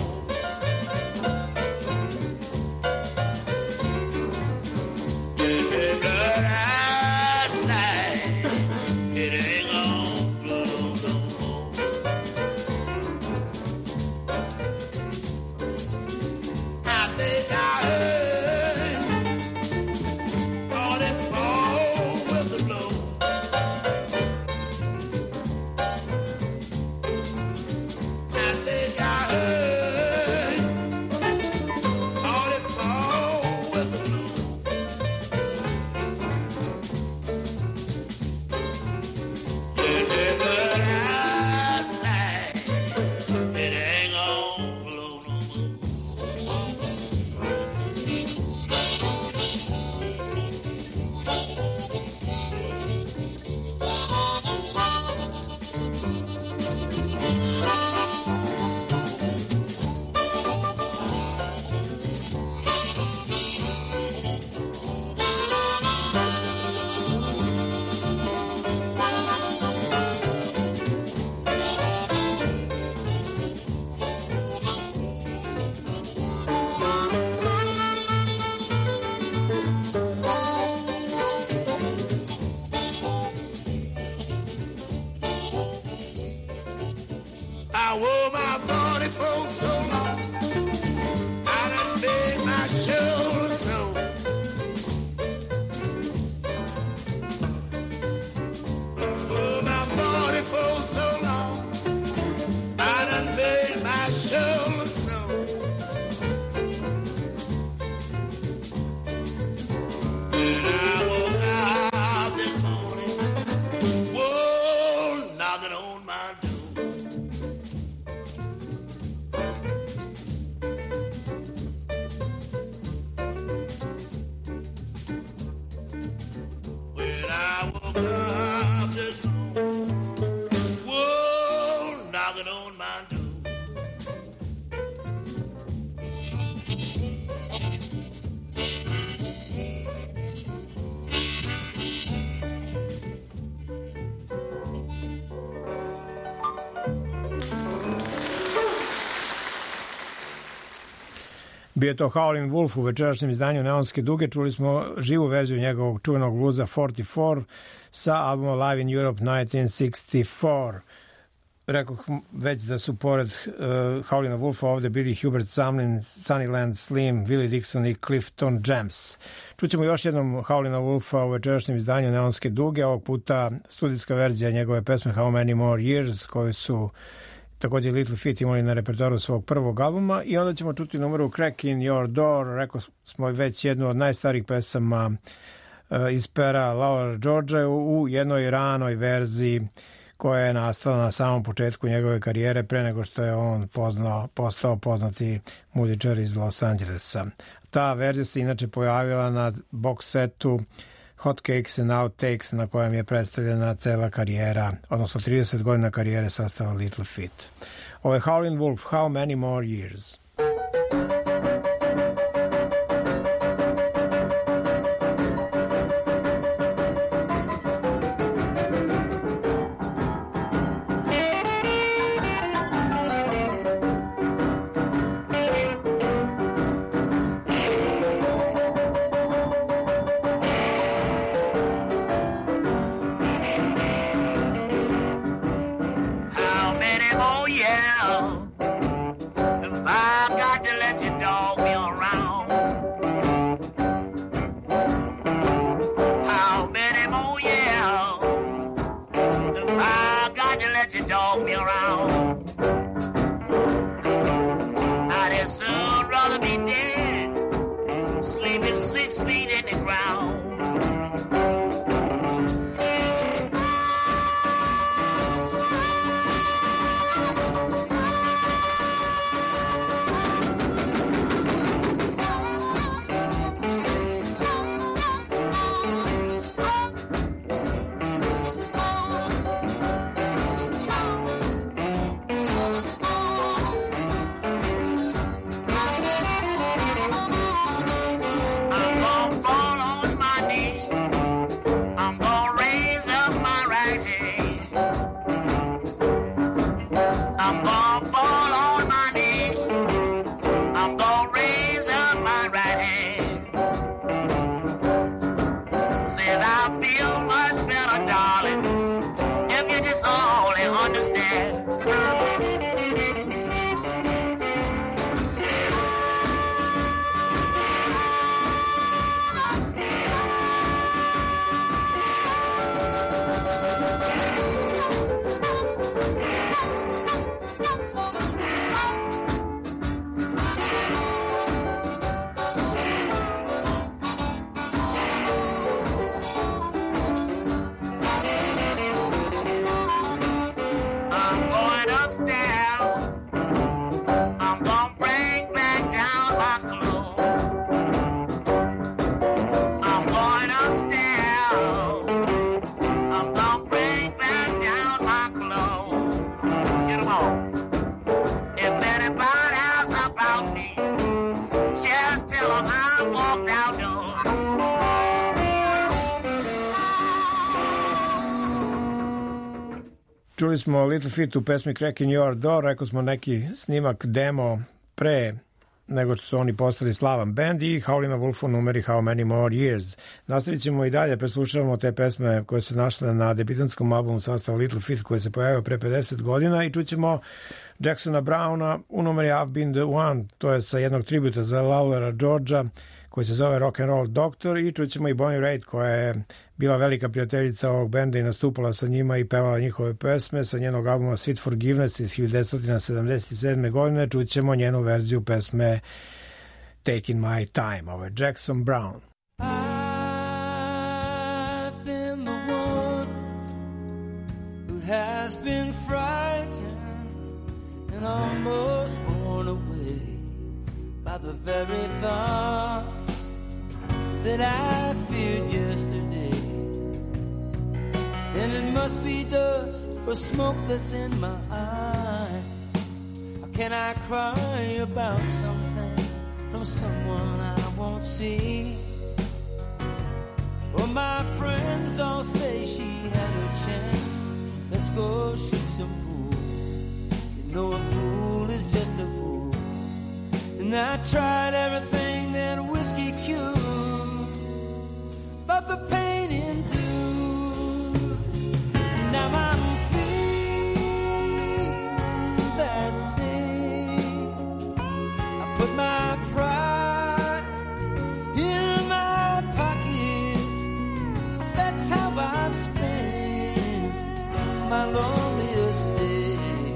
I wore my forty-four so long, I done made my shoulder sore. Wore my forty-four so long, I done made my shoulder sore. When I woke up this morning, whoa, knocking on my door. Bio je to Howlin' Wolf u večerašnjem izdanju Neonske duge. Čuli smo živu verziju njegovog čuvenog bluza četrdeset četiri sa albuma Live in Europe devetnaest šezdeset četiri. Rekoh već da su pored uh, Howlina Wolfa ovde bili Hubert Sumlin, Sunnyland Slim, Willie Dixon i Clifton James. Čućemo još jednom Howlina Wolfa u večerašnjem izdanju Neonske duge, ovog puta studijska verzija njegove pesme How Many More Years, koju su također Little Feat imali na repertoaru svog prvog albuma, i onda ćemo čuti numeru Crack in Your Door. Rekao smo već jednu od najstarijih pesama uh, iz pera Laura George u jednoj ranoj verziji koja je nastala na samom početku njegove karijere, pre nego što je on poznao, postao poznati muzičar iz Los Angelesa. Ta verzija se inače pojavila na box setu Hot Cakes and Outtakes, na kojem je predstavljena cela karijera, odnosno trideset godina karijere sastava Little Feat. Ovo je Howlin' Wolf, How Many More Years. How many more years have I Čuli smo Little Feat u pesmi Cracking Your Door, rekao smo neki snimak demo pre nego što su oni postali slavan band, i Howlin' Wolf u numeri How Many More Years. Nastavit ćemo i dalje, preslušavamo te pesme koje su našle na debitantskom albumu sastava Little Feat koji se pojavio pre pedeset godina, i čućemo Jacksona Browna u numeri I've Been the One, to je sa jednog tributa za Lawlera Georgea koji se zove Rock and Roll Doctor, i čućemo i Bonnie Raitt koja je bila velika prijateljica ovog benda i nastupala sa njima i pevala njihove pesme sa njenog albuma Sweet Forgiveness iz hiljadu devetsto sedamdeset sedme. godine. Čućemo njenu verziju pesme Taking My Time. Ovo je Jackson Brown. I've been the one who has been frightened and almost borne away by the very thoughts that I feared yesterday. And it must be dust or smoke that's in my eye. How can I cry about something from someone I won't see? Well, my friends all say she had a chance. Let's go shoot some pool. You know a fool is just a fool. And I tried everything that whiskey cured, but the pain endures. And now I'm feeling that thing. I put my pride in my pocket. That's how I've spent my loneliest day.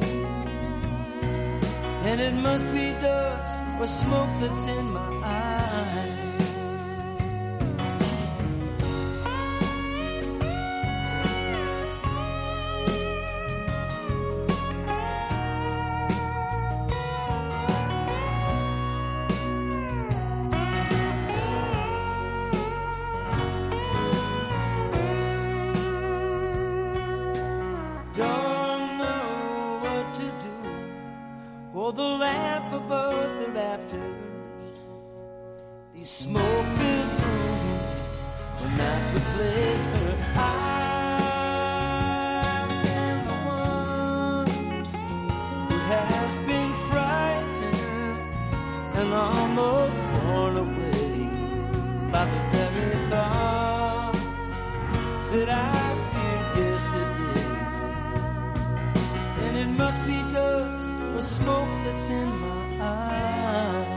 And it must be dust or smoke that's in my eyes. Don't know what to do. Oh, the lamp above the rafters, these smoke-filled rooms will not replace her. I've been the one who has been frightened and almost borne away by the very thoughts that I feared yesterday. And it must be dust or smoke that's in my eyes.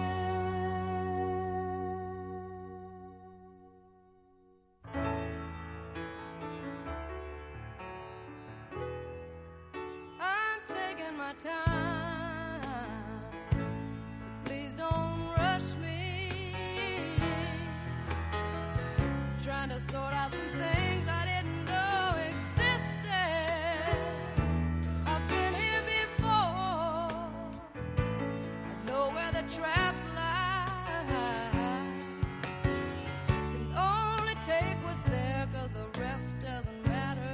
I'm taking my time, so please don't rush me. Trying to sort out some things I didn't know existed. I've been here before. I know where the traps lie. Can only take what's there, 'cause the rest doesn't matter.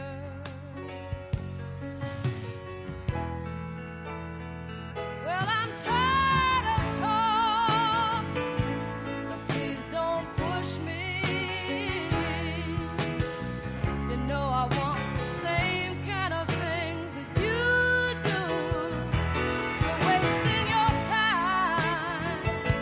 Well, I'm tired of talk, so please don't push me. You know I want the same kind of things that you do. You're wasting your time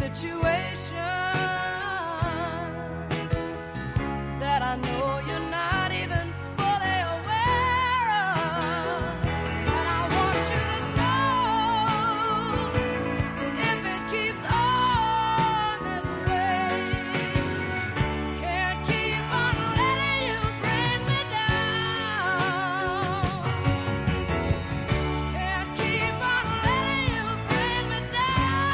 situation that I know you're not even fully aware of. And I want you to know, if it keeps on this way, can't keep on letting you bring me down. Can't keep on letting you bring me down.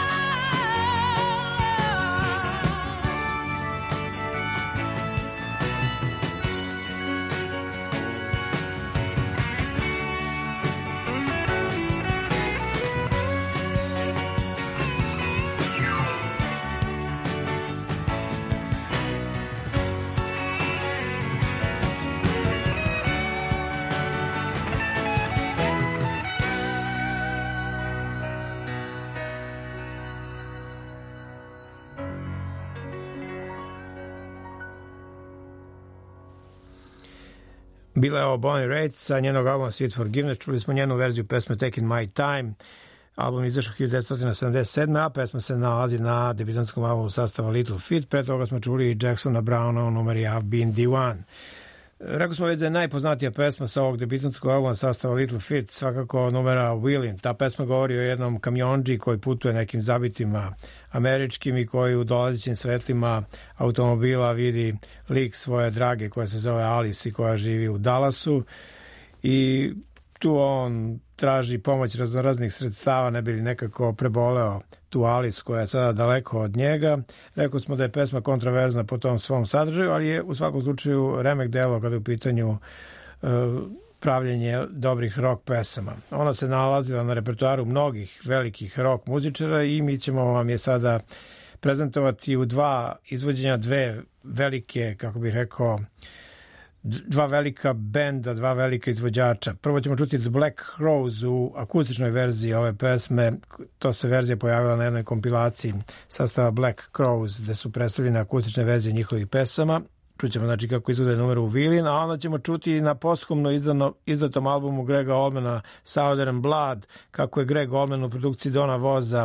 Bila je ovo Bonnie Raitt sa njenog albuma Sweet Forgiveness. Čuli smo njenu verziju pesme Taking My Time. Album izašao hiljadu devetsto sedamdeset sedme. a pesma se nalazi na debitantskom albumu sastava Little Feat. Pre toga smo čuli Jacksona Browna u numeri I've Been the One. Rekao smo već da je najpoznatija pesma sa ovog debitantskog albuma sastava Little Feat, svakako numera Wheelin'. Ta pesma govori o jednom kamionđi koji putuje nekim zabitima američkim i koji u dolazećim svetlima automobila vidi lik svoje drage koja se zove Alice i koja živi u Dallasu i tu on traži pomoć raznoraznih sredstava ne bi li nekako preboleo tu Alice koja je sada daleko od njega. Rekao smo da je pesma kontroverzna po tom svom sadržaju, ali je u svakom slučaju remek delo kada je u pitanju uh, pravljenje dobrih rock pesama. Ona se nalazila na repertoaru mnogih velikih rock muzičara i mi ćemo vam je sada prezentovati u dva izvođenja dve velike, kako bih rekao, dva velika benda, dva velika izvođača. Prvo ćemo čuti The Black Crowes u akustičnoj verziji ove pesme. To se verzija pojavila na jednoj kompilaciji sastava Black Crowes, gde su predstavljene akustične verzije njihovih pesama. Čućemo znači kako izgleda numer u Wheelin', a onda ćemo čuti na posthumno izdano, izdatom albumu Grega Allmana Southern Blood, kako je Greg Allman u produkciji Dona Voza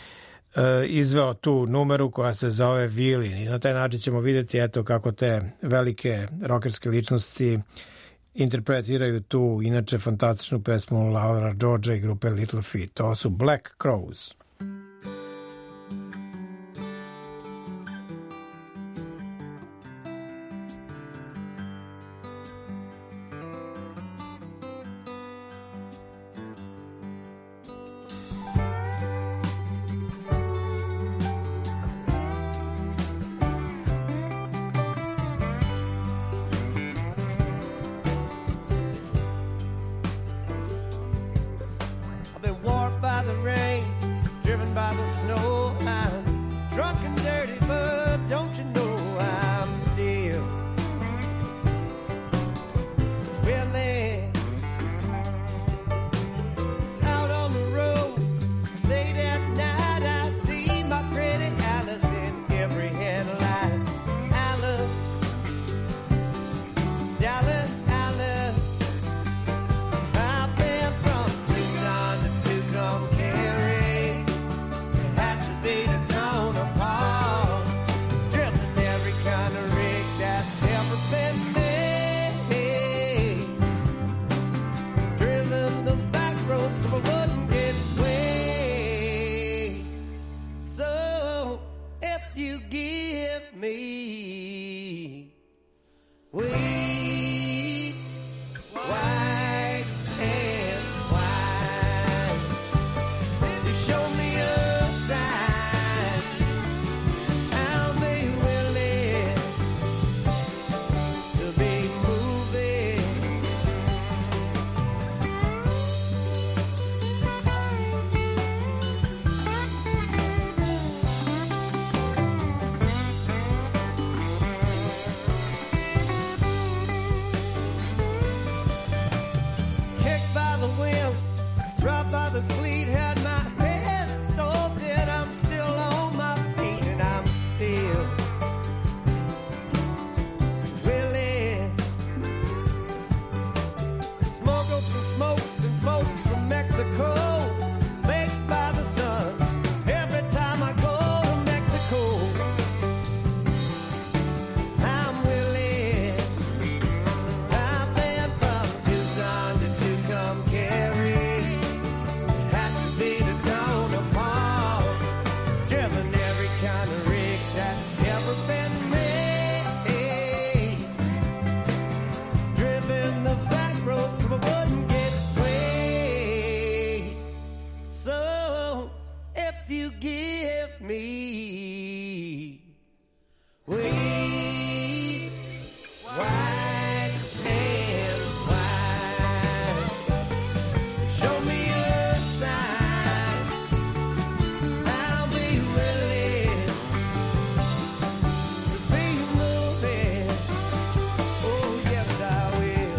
izveo tu numeru koja se zove Wheelin'. I na taj način ćemo vidjeti eto kako te velike rockerske ličnosti interpretiraju tu inače fantastičnu pesmu Laura Georgea i grupe Little Feat. To su Black Crowes. give me wheat, white sand white. Show me a sign, I'll be willing to be moving. Oh yes, I will.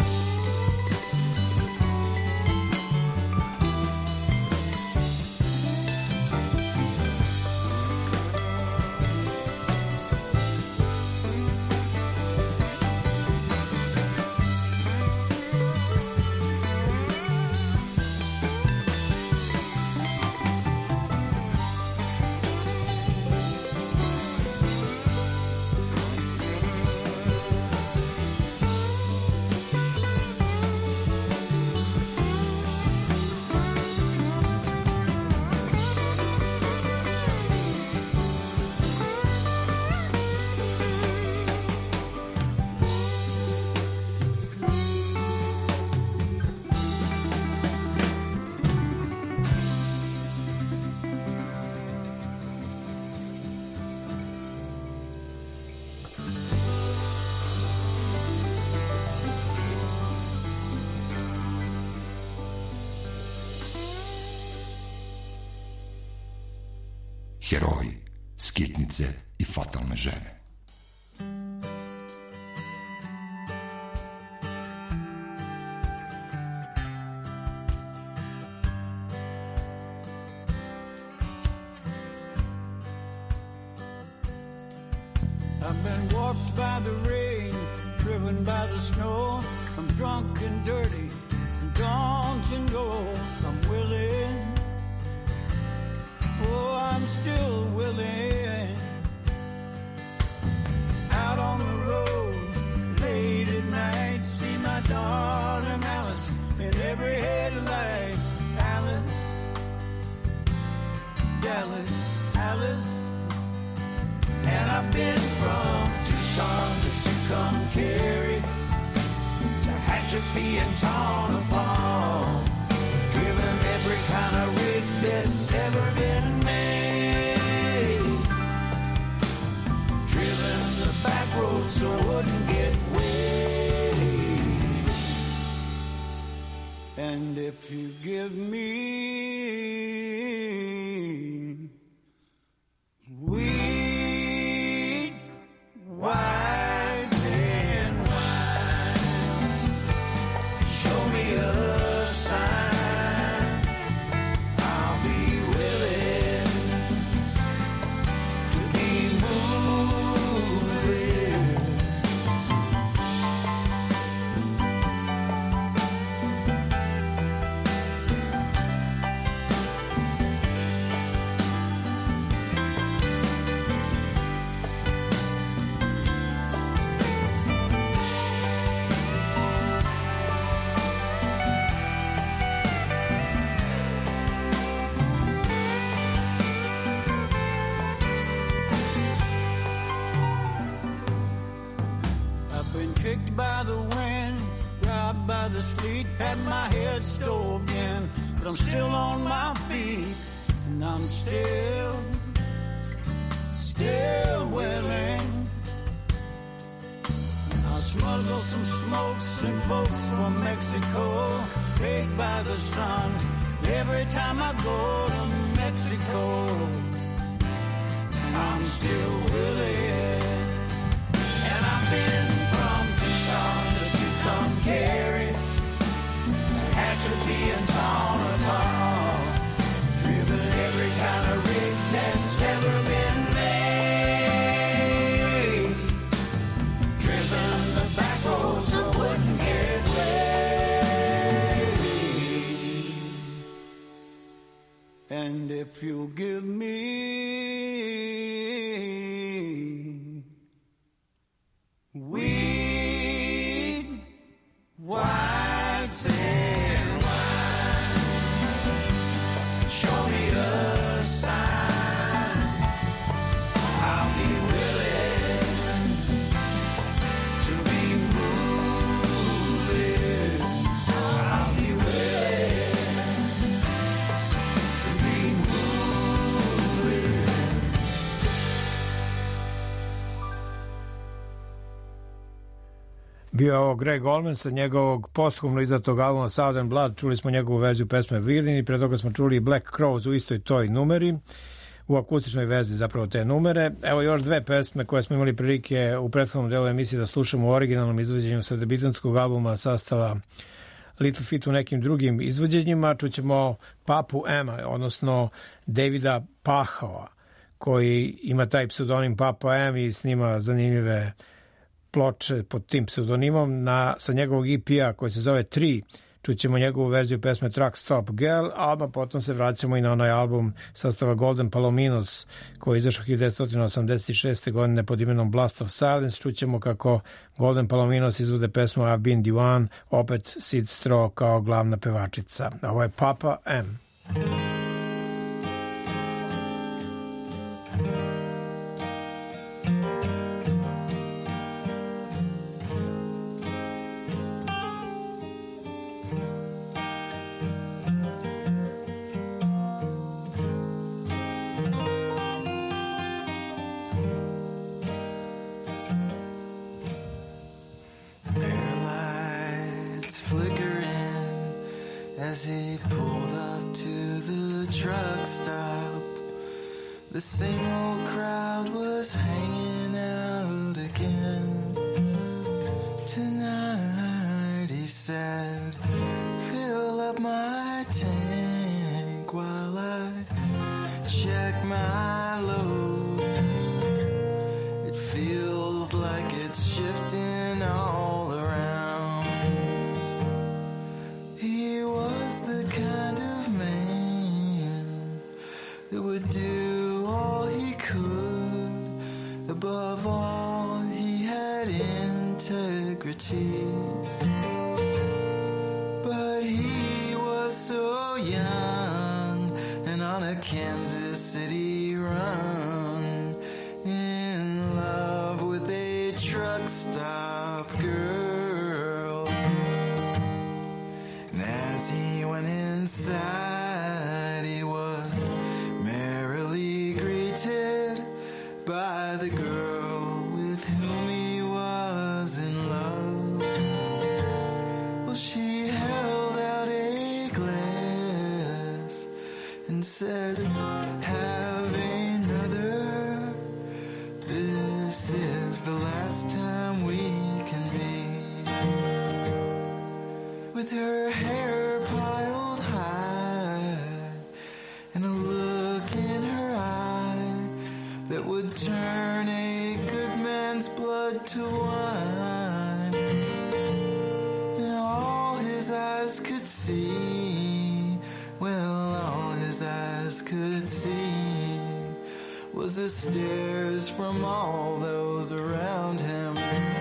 Heroji, skitnice i fatalne žene. I've been walked by the rain, driven by the snow. I'm drunk and dirty, and gone to go. I'm willing, oh, I'm still willing. Out on the road, late at night, see my darling Alice in every headlight. Alice, Dallas, Alice. And I've been from Tucson to Tucumcari, to Hatchapee and Tonopah, driven every kind of rig that's ever been made, driven the back roads so I wouldn't get wet. And if you give me wheat, white sand wine, show me a sign, I'll be willing to be moving. I've been kicked by the wind, robbed by the sleet, had my head stoved in, but I'm still on my feet, and I'm still, still willing. I'll smuggle some smokes and folks from Mexico, baked by the sun, every time I go to Mexico. I'm still willing. And I've been from Tucson to Tucumcari, Hatchapee and Tonopah, driven every kind of rig that's ever been made, driven the back roads so I wouldn't get wet. And if you'll give me wheat, white sand wine, show me a sign, I'll be willing to be moving. I'll be willing to be moving. Bio je ovo Greg Allman sa njegovog posthumno izdatog albuma Southern Blood. Čuli smo njegovu verziju pesme Violin i pre toga smo čuli Black Crowes u istoj toj numeri, u akustičnoj verziji zapravo te numere. Evo još dve pesme koje smo imali prilike u prethodnom delu emisije da slušamo u originalnom izvođenju sa debitanskog albuma sastava Little Feat u nekim drugim izvođenjima. Čućemo Papu Ema, odnosno Davida Pahova, koji ima taj pseudonim Papa M i snima zanimljive ploče pod tim pseudonimom. Na, sa njegovog E P-a koji se zove tri čućemo njegovu verziju pesme Truck Stop Girl, a potom se vraćamo i na onaj album sastava Golden Palominos koji je izašao hiljadu devetsto osamdeset šeste. godine pod imenom Blast of Silence. Čućemo kako Golden Palominos izvode pesmu I've Been the One, opet Sid Straw kao glavna pevačica. Ovo je Papa M. As he pulled up to the truck stop, the same old crowd was hanging out again. Tonight, he said, fill up my tank while I check my load. It feels like it's shifting all around. He was the kind of man that would do all he could. Above all, he had integrity. But he was so young and on a Kansas City run, in love with a truck stop girl. And as he went inside, he was merrily greeted by the girl with whom he was in love. Well, she held out a glass and said, have another. This is the last time we can meet. With her hair piled high and a look in her eye that would turn a good man's blood to wine, and all his eyes could see, well, all his eyes could see was the stares from all those around him.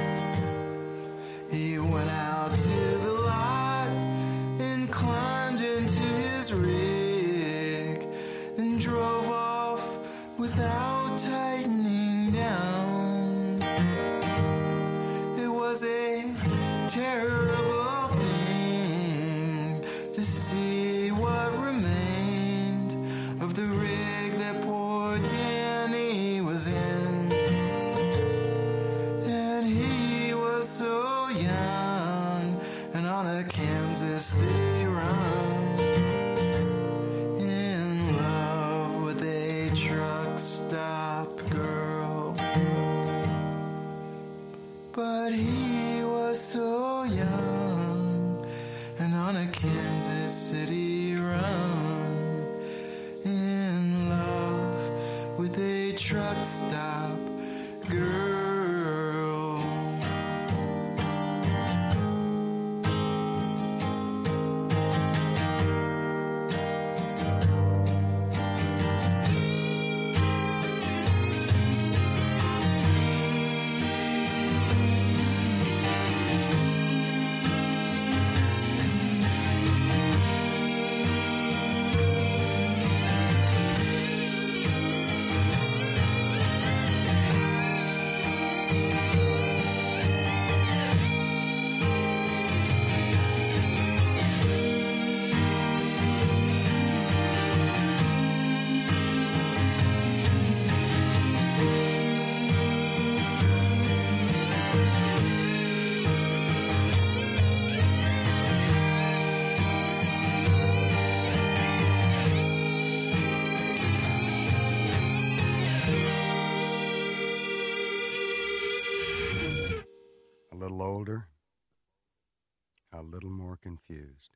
He went out to the lot and climbed into his rig and drove off without tightening down. It was a terrible thing to see what remained of the rig that poor Danny was in. And he was so young and on a Kansas City run, in love with a truck stop girl. But he was so young and on a Kansas City run, in love with a truck stop girl. little older, a little more confused.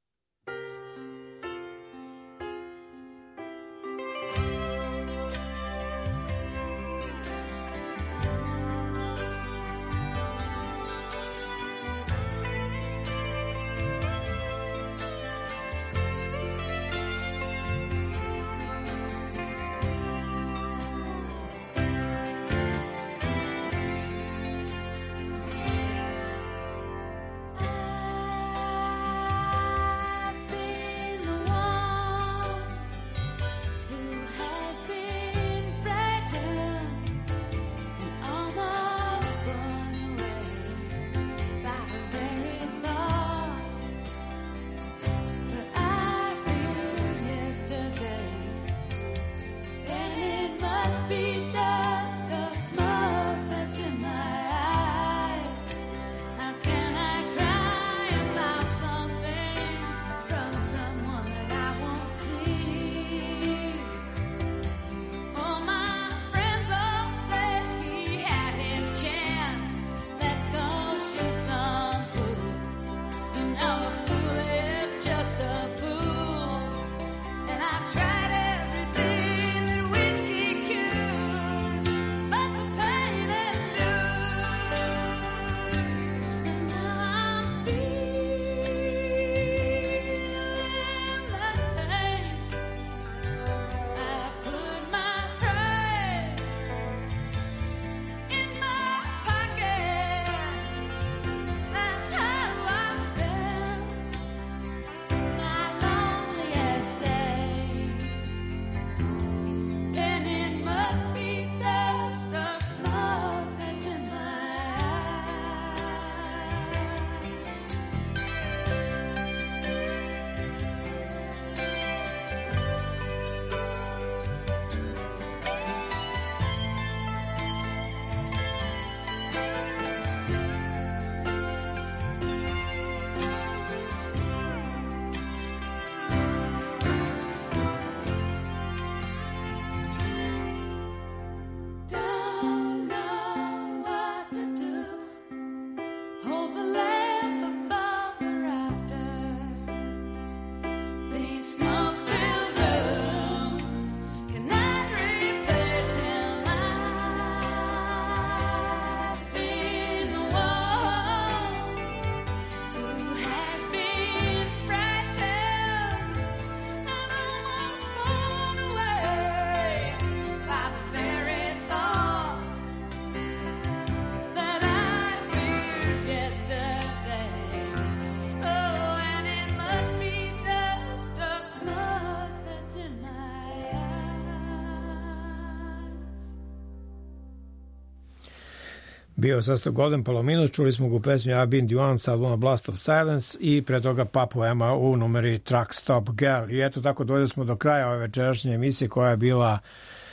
Bio sastav Golden Palomino, čuli smo ga u pesmi I've Been The One sa albuma Blast of Silence i pre toga Papu Ema u numeri Truck Stop Girl. I eto tako dođeli smo do kraja ove večerašnje emisije koja je bila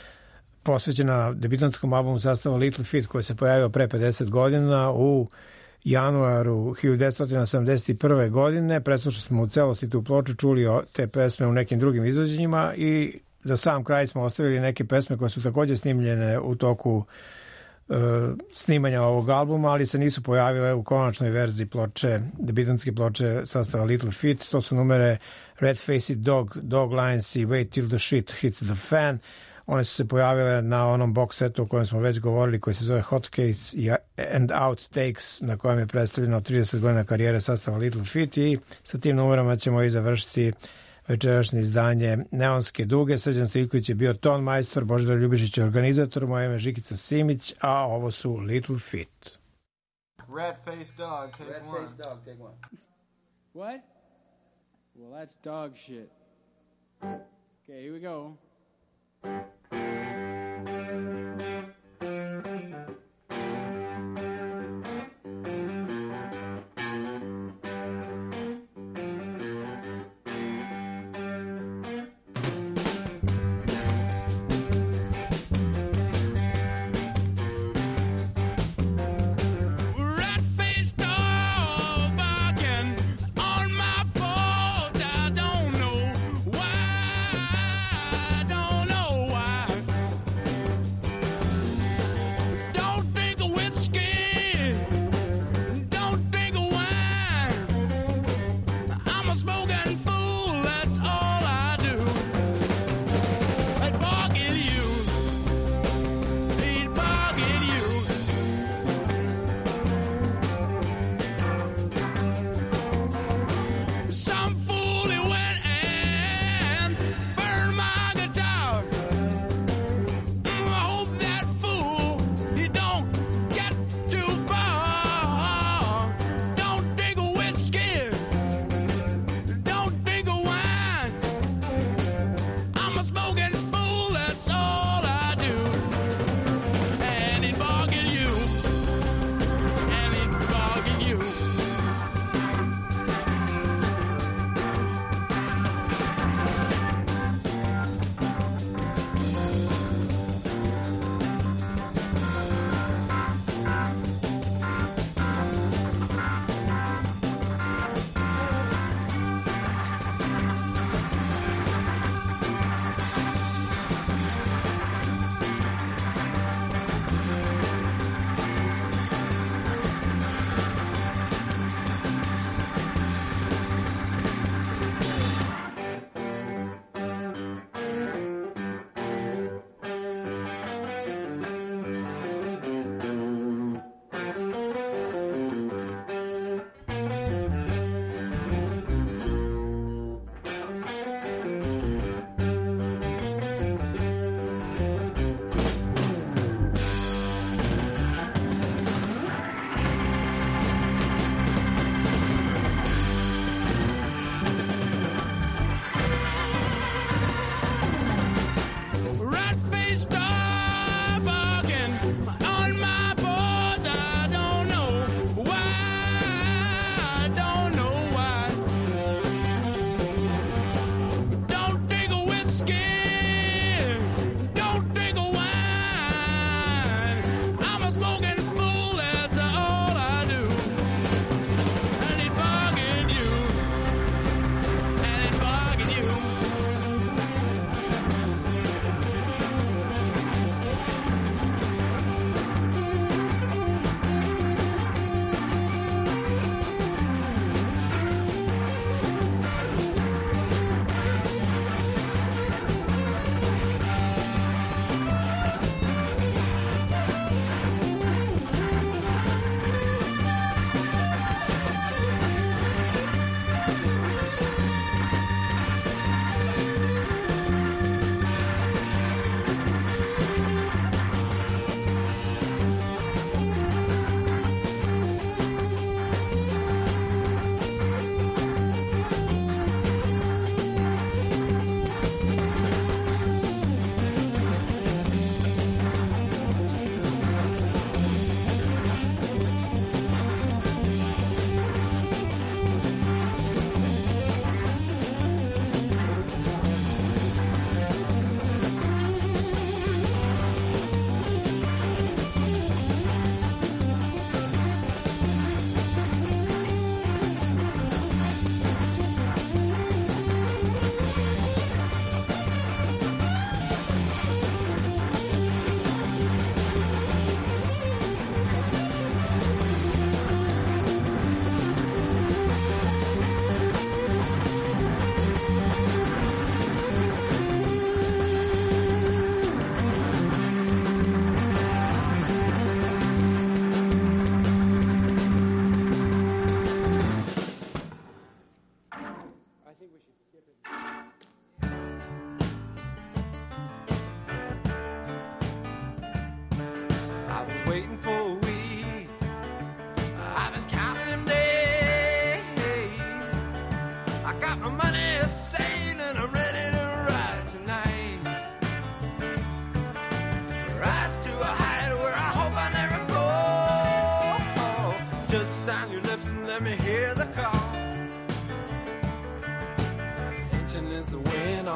posvećena debitantskom albumu sastava Little Feat koji se pojavio pre pedeset godina u januaru hiljadu devetsto sedamdeset prve. godine. Preslušali smo u celosti tu ploču, čuli te pesme u nekim drugim izvođenjima i za sam kraj smo ostavili neke pesme koje su također snimljene u toku snimanja ovog albuma, ali se nisu pojavile u konačnoj verziji ploče, debitantske ploče sastava Little Feat. To su numere Red Faced Dog, Dog Lines i Wait Till the Shit Hits the Fan. One su se pojavile na onom box setu o kojem smo već govorili, koji se zove Hot Case and Outtakes, na kojem je predstavljeno trideset godina karijere sastava Little Feat i sa tim numerama ćemo i završiti večerašnje izdanje Neonske duge. Srđan Stojiković je bio ton majstor, Božidar Ljubišić je organizator, moje ime je Žikica Simić, a ovo su Little Feat. Red-faced dog, take Red one. Red-faced dog, take one. What? Well, that's dog shit. Okay, here we go. Why?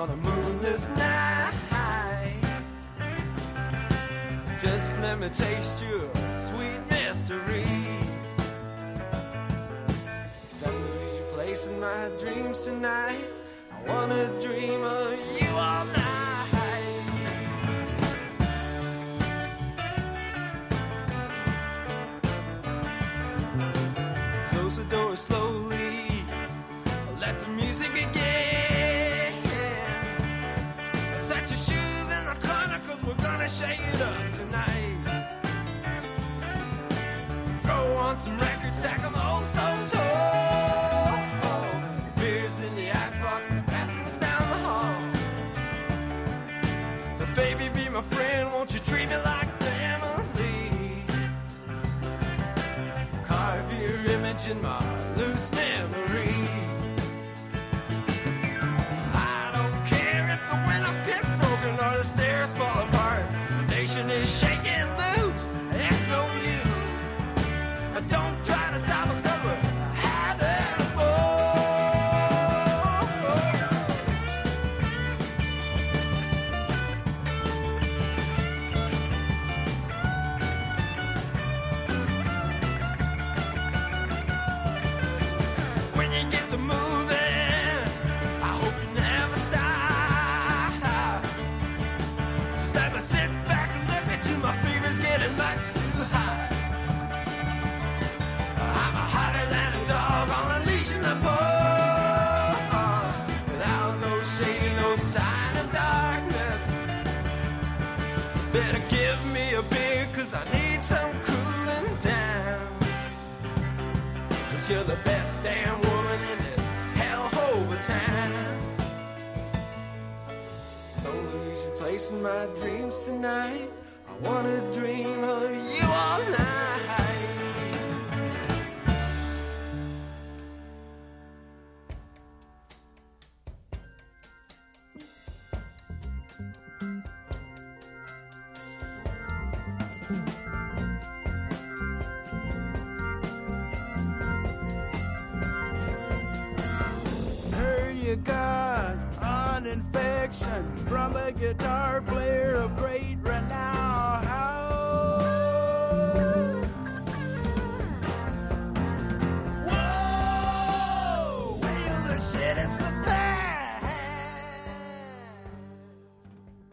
on a moonless night. Just let me taste your sweet mystery. Don't lose your place in my dreams tonight. I wanna dream of you all night. Close the door slowly, let the music begin. Set your shoes in the corner, cause we're gonna shake it up tonight. Throw on some records, stack them all so tall. Beers in the icebox, the bathroom down the hall. But baby, be my friend, won't you treat me like family? Carve your image in my loose memory. I don't care if the windows get broken or the stairs fall apart. The nation is shaking loose, it's no use. Don't try to stop us, cause we're having a when you get to moving, I hope you never stop. Just let me sit back and look at you, my fever's getting much too high. I'm a hotter than a dog on a leash in the park, without no shade and no sign of darkness. Better give me a beer, cause I need some cooling down. Cause you're the best damn woman in this hellhole of town. Don't lose your place in my dreams tonight. I wanna dream of you all night. Here you got an infection from a guitar player